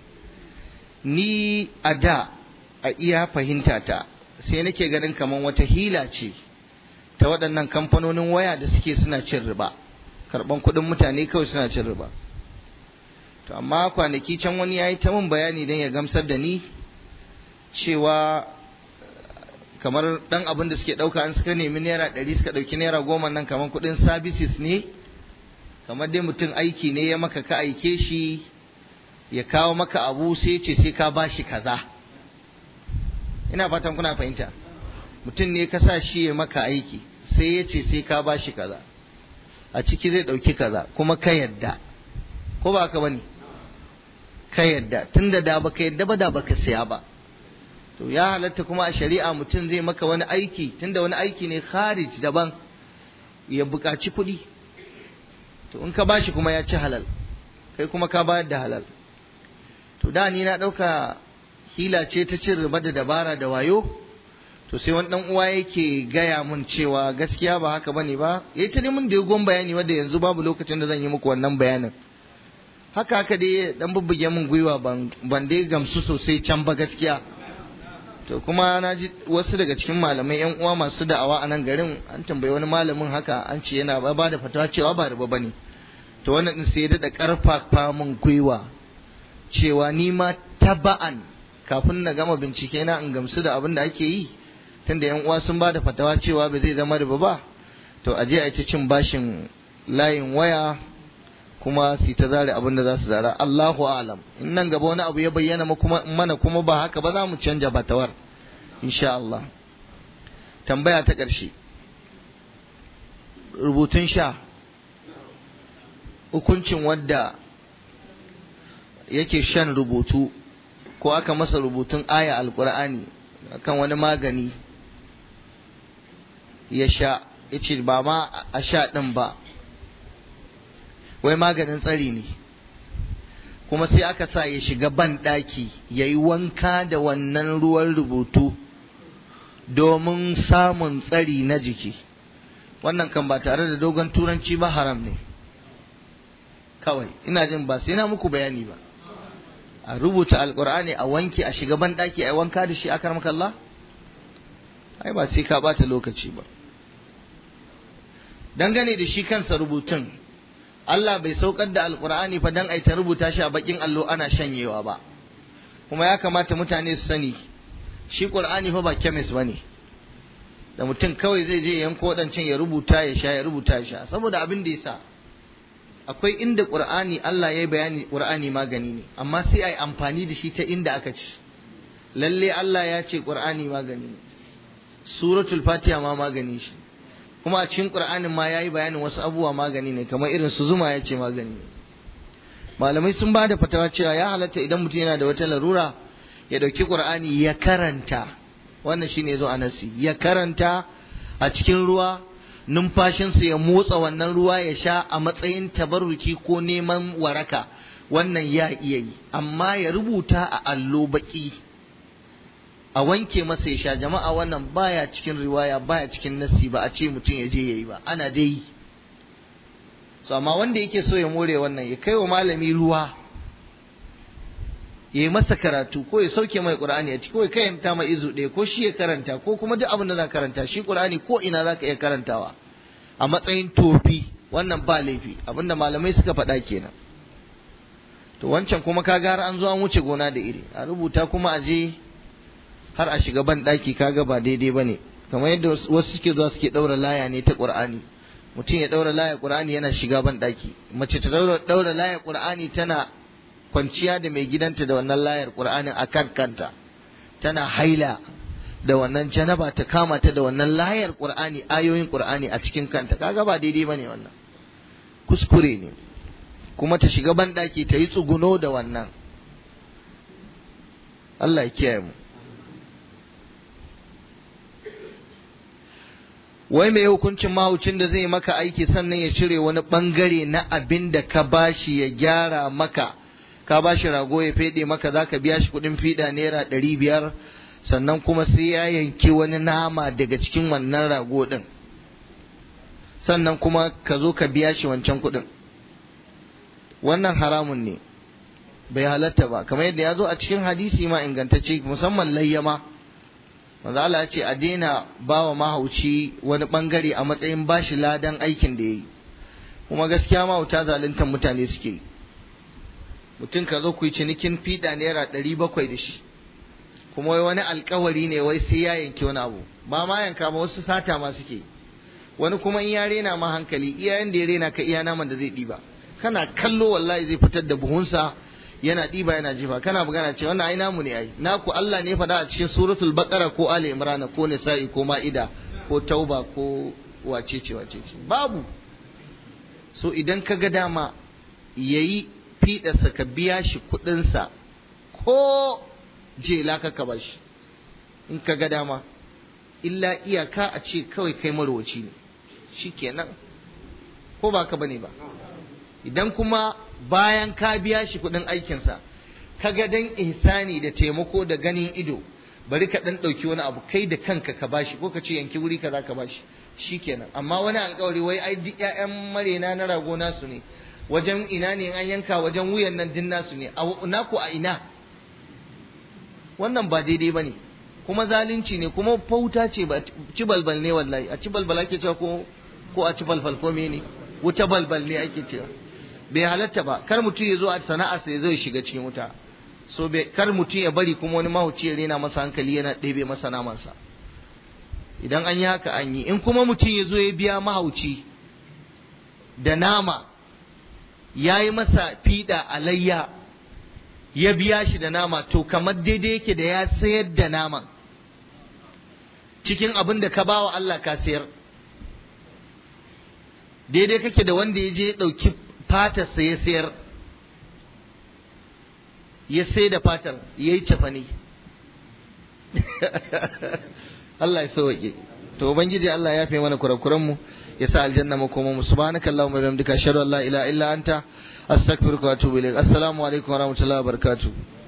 ni a da a iya fahimta ta sai nake ganin kamar wata hila ce ta waɗannan kamfanonin waya da suke suna cin riba, karɓan kuɗin mutane kawai suna cin riba. To amma kwanaki can wani ya yi ta min bayani don ya gamsar da ni cewa kamar ɗan abin da suke ɗauka an suka nemi naira ɗari suka ɗauki naira goma nan kamar kuɗin services ne, kamar dai mutum aiki ne ya maka ka aike shi ya kawo maka abu sai ce sai ka bashi kaza. Ina fatan kuna fahimta. Mutum ne ka sa shi ya maka aiki sai ya ce sai ka bashi kaza, a ciki zai ɗauki kaza kuma ka yadda, ko ba ka bane? Ka yadda, tunda da baka yadda ba da baka saya ba. To ya halatta kuma a shari'a mutum zai maka wani aiki, tunda wani aiki ne kharij daban, ya buƙaci kuɗi, to in ka bashi kuma ya ci halal, kai kuma ka bayar da halal. To da ni na ɗauka hila ce ta cin riba da dabara da wayo, to sai wani ɗan uwa yake gaya mun cewa gaskiya ba haka bane ba, yayi ta neman da dogon bayani wanda yanzu babu lokacin da zan yi muku wannan bayanin. Haka haka dai dan bubbuge mun gwiwa, ban ban dai gamsu sosai can ba gaskiya. To kuma na ji wasu daga cikin malamai yan uwa masu da'awa a nan garin an tambayi wani malamin haka, an ce yana ba da fatawa cewa ba riba bane. To wannan din sai ya dada karfafa mun gwiwa cewa ni ma taba'an kafin na gama bincike na in gamsu da abin da ake yi, tunda yan uwa sun ba da fatawa cewa ba zai zama riba ba, to aje a ta cin bashin layin waya kuma su ta zare abin da za su zara. Allahu a'lam. In nan gaba wani abu ya bayyana mana kuma ba haka ba, za mu canja batawar insha Allah. Tambaya ta ƙarshe, rubutun sha, hukuncin wadda yake shan rubutu ko aka masa rubutun aya alkur'ani kan wani magani ya sha, ya ce ba ma a sha ɗin ba, wai maganin tsari ne, kuma sai aka sa ya shiga ban ɗaki ya yi wanka da wannan ruwan rubutu domin samun tsari na jiki. Wannan kan ba tare da dogon turanci ba haram ne kawai, ina jin ba sai na muku bayani ba. A rubuta alkur'ani a wanke a shiga ban ɗaki a yi wanka da shi, akar maka Allah, ai ba sai ka bata lokaci ba. Dangane da shi kansa rubutun, Allah bai saukar da alkur'ani fa dan ai ta rubuta shi a bakin allo ana shanyewa ba. Kuma ya kamata mutane su sani shi Qur'ani fa ba chemist bane da mutum kawai zai je yanko wadancan ya rubuta ya sha ya rubuta ya sha. Saboda abin da yasa akwai inda Qur'ani Allah yayi bayani Qur'ani magani ne, amma sai ai amfani da shi ta inda aka ce lalle Allah ya ce Qur'ani magani ne, suratul Fatiha ma magani shi, kuma a cikin Qur'anin ma yayi bayanin wasu abubuwa magani ne, kamar irin su zuma ya ce magani ne. Malamai sun ba da fatawa cewa ya halatta idan mutum yana da wata larura ya dauki Qur'ani ya karanta, wannan shine zo a nasi, ya karanta a cikin ruwa, numfashinsa ya motsa wannan ruwa ya sha a matsayin tabarruki ko neman waraka, wannan ya iya yi, amma ya rubuta a allo baki a wanke masa ya sha, jama'a wannan baya cikin riwaya, baya cikin nassi, ba a ce mutum ya je yayi ba, ana dai yi. So amma wanda yake so ya more wannan ya kai wa malami ruwa ya yi masa karatu, ko ya sauke mai Qur'ani a ciki, ko ya karanta mai izu ɗaya, ko shi ya karanta, ko kuma duk abin da za karanta shi Qur'ani ko ina za ka iya karantawa a matsayin tofi, wannan ba laifi, abinda malamai suka faɗa kenan. To wancan kuma ka gara an zo an wuce gona da iri, a rubuta kuma a je har a shiga ban ɗaki, kaga ba daidai bane, kamar yadda wasu suke zuwa suke ɗaura laya ne ta Qur'ani, mutum ya ɗaura laya Qur'ani yana shiga ban ɗaki, mace ta ɗaura laya Qur'ani tana kwanciya da mai gidanta da wannan layar Qur'anin a kan kanta, tana haila da wannan janaba ta kama ta da wannan layar Qur'ani, ayoyin Qur'ani a cikin kanta, kaga ba daidai bane wannan, kuskure ne. Kuma ta shiga ban daki ta yi tsuguno da wannan, Allah ya kiyaye mu. Wai mai hukuncin mahaucin da zai maka aiki sannan ya cire wani bangare na abin da ka bashi ya gyara maka, ka bashi rago ya fede maka, zaka biya shi kudin fida naira ɗari biyar, sannan kuma sai ya yanki wani nama daga cikin wannan rago din, sannan kuma ka zo ka biya shi wancan kudin. Wannan haramun ne, bai halatta ba, kamar yadda ya zo a cikin hadisi ma ingantacce, musamman layyama manzo Allah ya ce a daina bawa mahauci wani bangare a matsayin bashi ladan aikin da yayi. Kuma gaskiya mahauta zaluntar mutane suke yi. Mutum ka zo ku yi cinikin fiɗa naira ɗari bakwai da shi, kuma wai wani alkawari ne wai sai ya yanke wani abu, ba ma yanka ba, wasu sata ma suke yi. Wani kuma in ya rena ma hankali, iyayen da ya rena ka iya naman da zai ɗiba, kana kallo wallahi zai fitar da buhunsa yana ɗiba yana jifa, kana magana ce wannan ai namu ne ai, naku Allah ne faɗa a cikin suratul baqara ko ali imran ko nisa'i ko ma'ida ko tauba ko wacece wacece, babu. So idan ka ga dama yayi fiɗarsa ka biya shi kuɗinsa, ko jela ka ka bashi in ka ga dama, illa iyaka a ce kawai kai marwaci ne, shikenan, ko ba ka bane ba. Idan kuma bayan ka biya shi kuɗin aikinsa, ka ga dan ihsani da taimako da ganin ido, bari ka ɗan ɗauki wani abu kai da kanka ka bashi, ko ka ce yanki wuri kaza ka bashi, shikenan. Amma wani alƙawari wai ai duk ƴaƴan marena na rago nasu ne, wajen ina ne an yanka, wajen wuyan nan din nasu ne, naku a ina? Wannan ba daidai bane, kuma zalunci ne, kuma fauta ce, ba ci balbal ne wallahi. A ci balbal ake cewa ko ko a ci balbal ko mene? Wuta balbal ne ake cewa. Bai halatta ba, kar mutum ya zo a sana'a sai zai shiga cikin wuta. So bai, kar mutum ya bari kuma wani mahauci ya rena masa hankali yana ɗebe masa namansa. Idan an yi haka an yi. In kuma mutum ya zo ya biya mahauci da nama, ya yi masa fiɗa alayya, ya biya shi da nama, to kamar daidai yake da ya sayar da naman cikin abin da ka bawa Allah ka sayar. Daidai kake da wanda ya je ya ɗauki fatarsa ya sayar, ya sai da fatar ya yi cefane. Allah ya sauke. To ubangiji Allah ya fi mana kurakuran mu, ya sa aljanna makoma mu. Subhanakallahumma wa bihamdika ashhadu an la ilaha illa anta astaghfiruka wa atubu ilaik. Assalamu alaikum wa rahmatullahi wa barakatuh.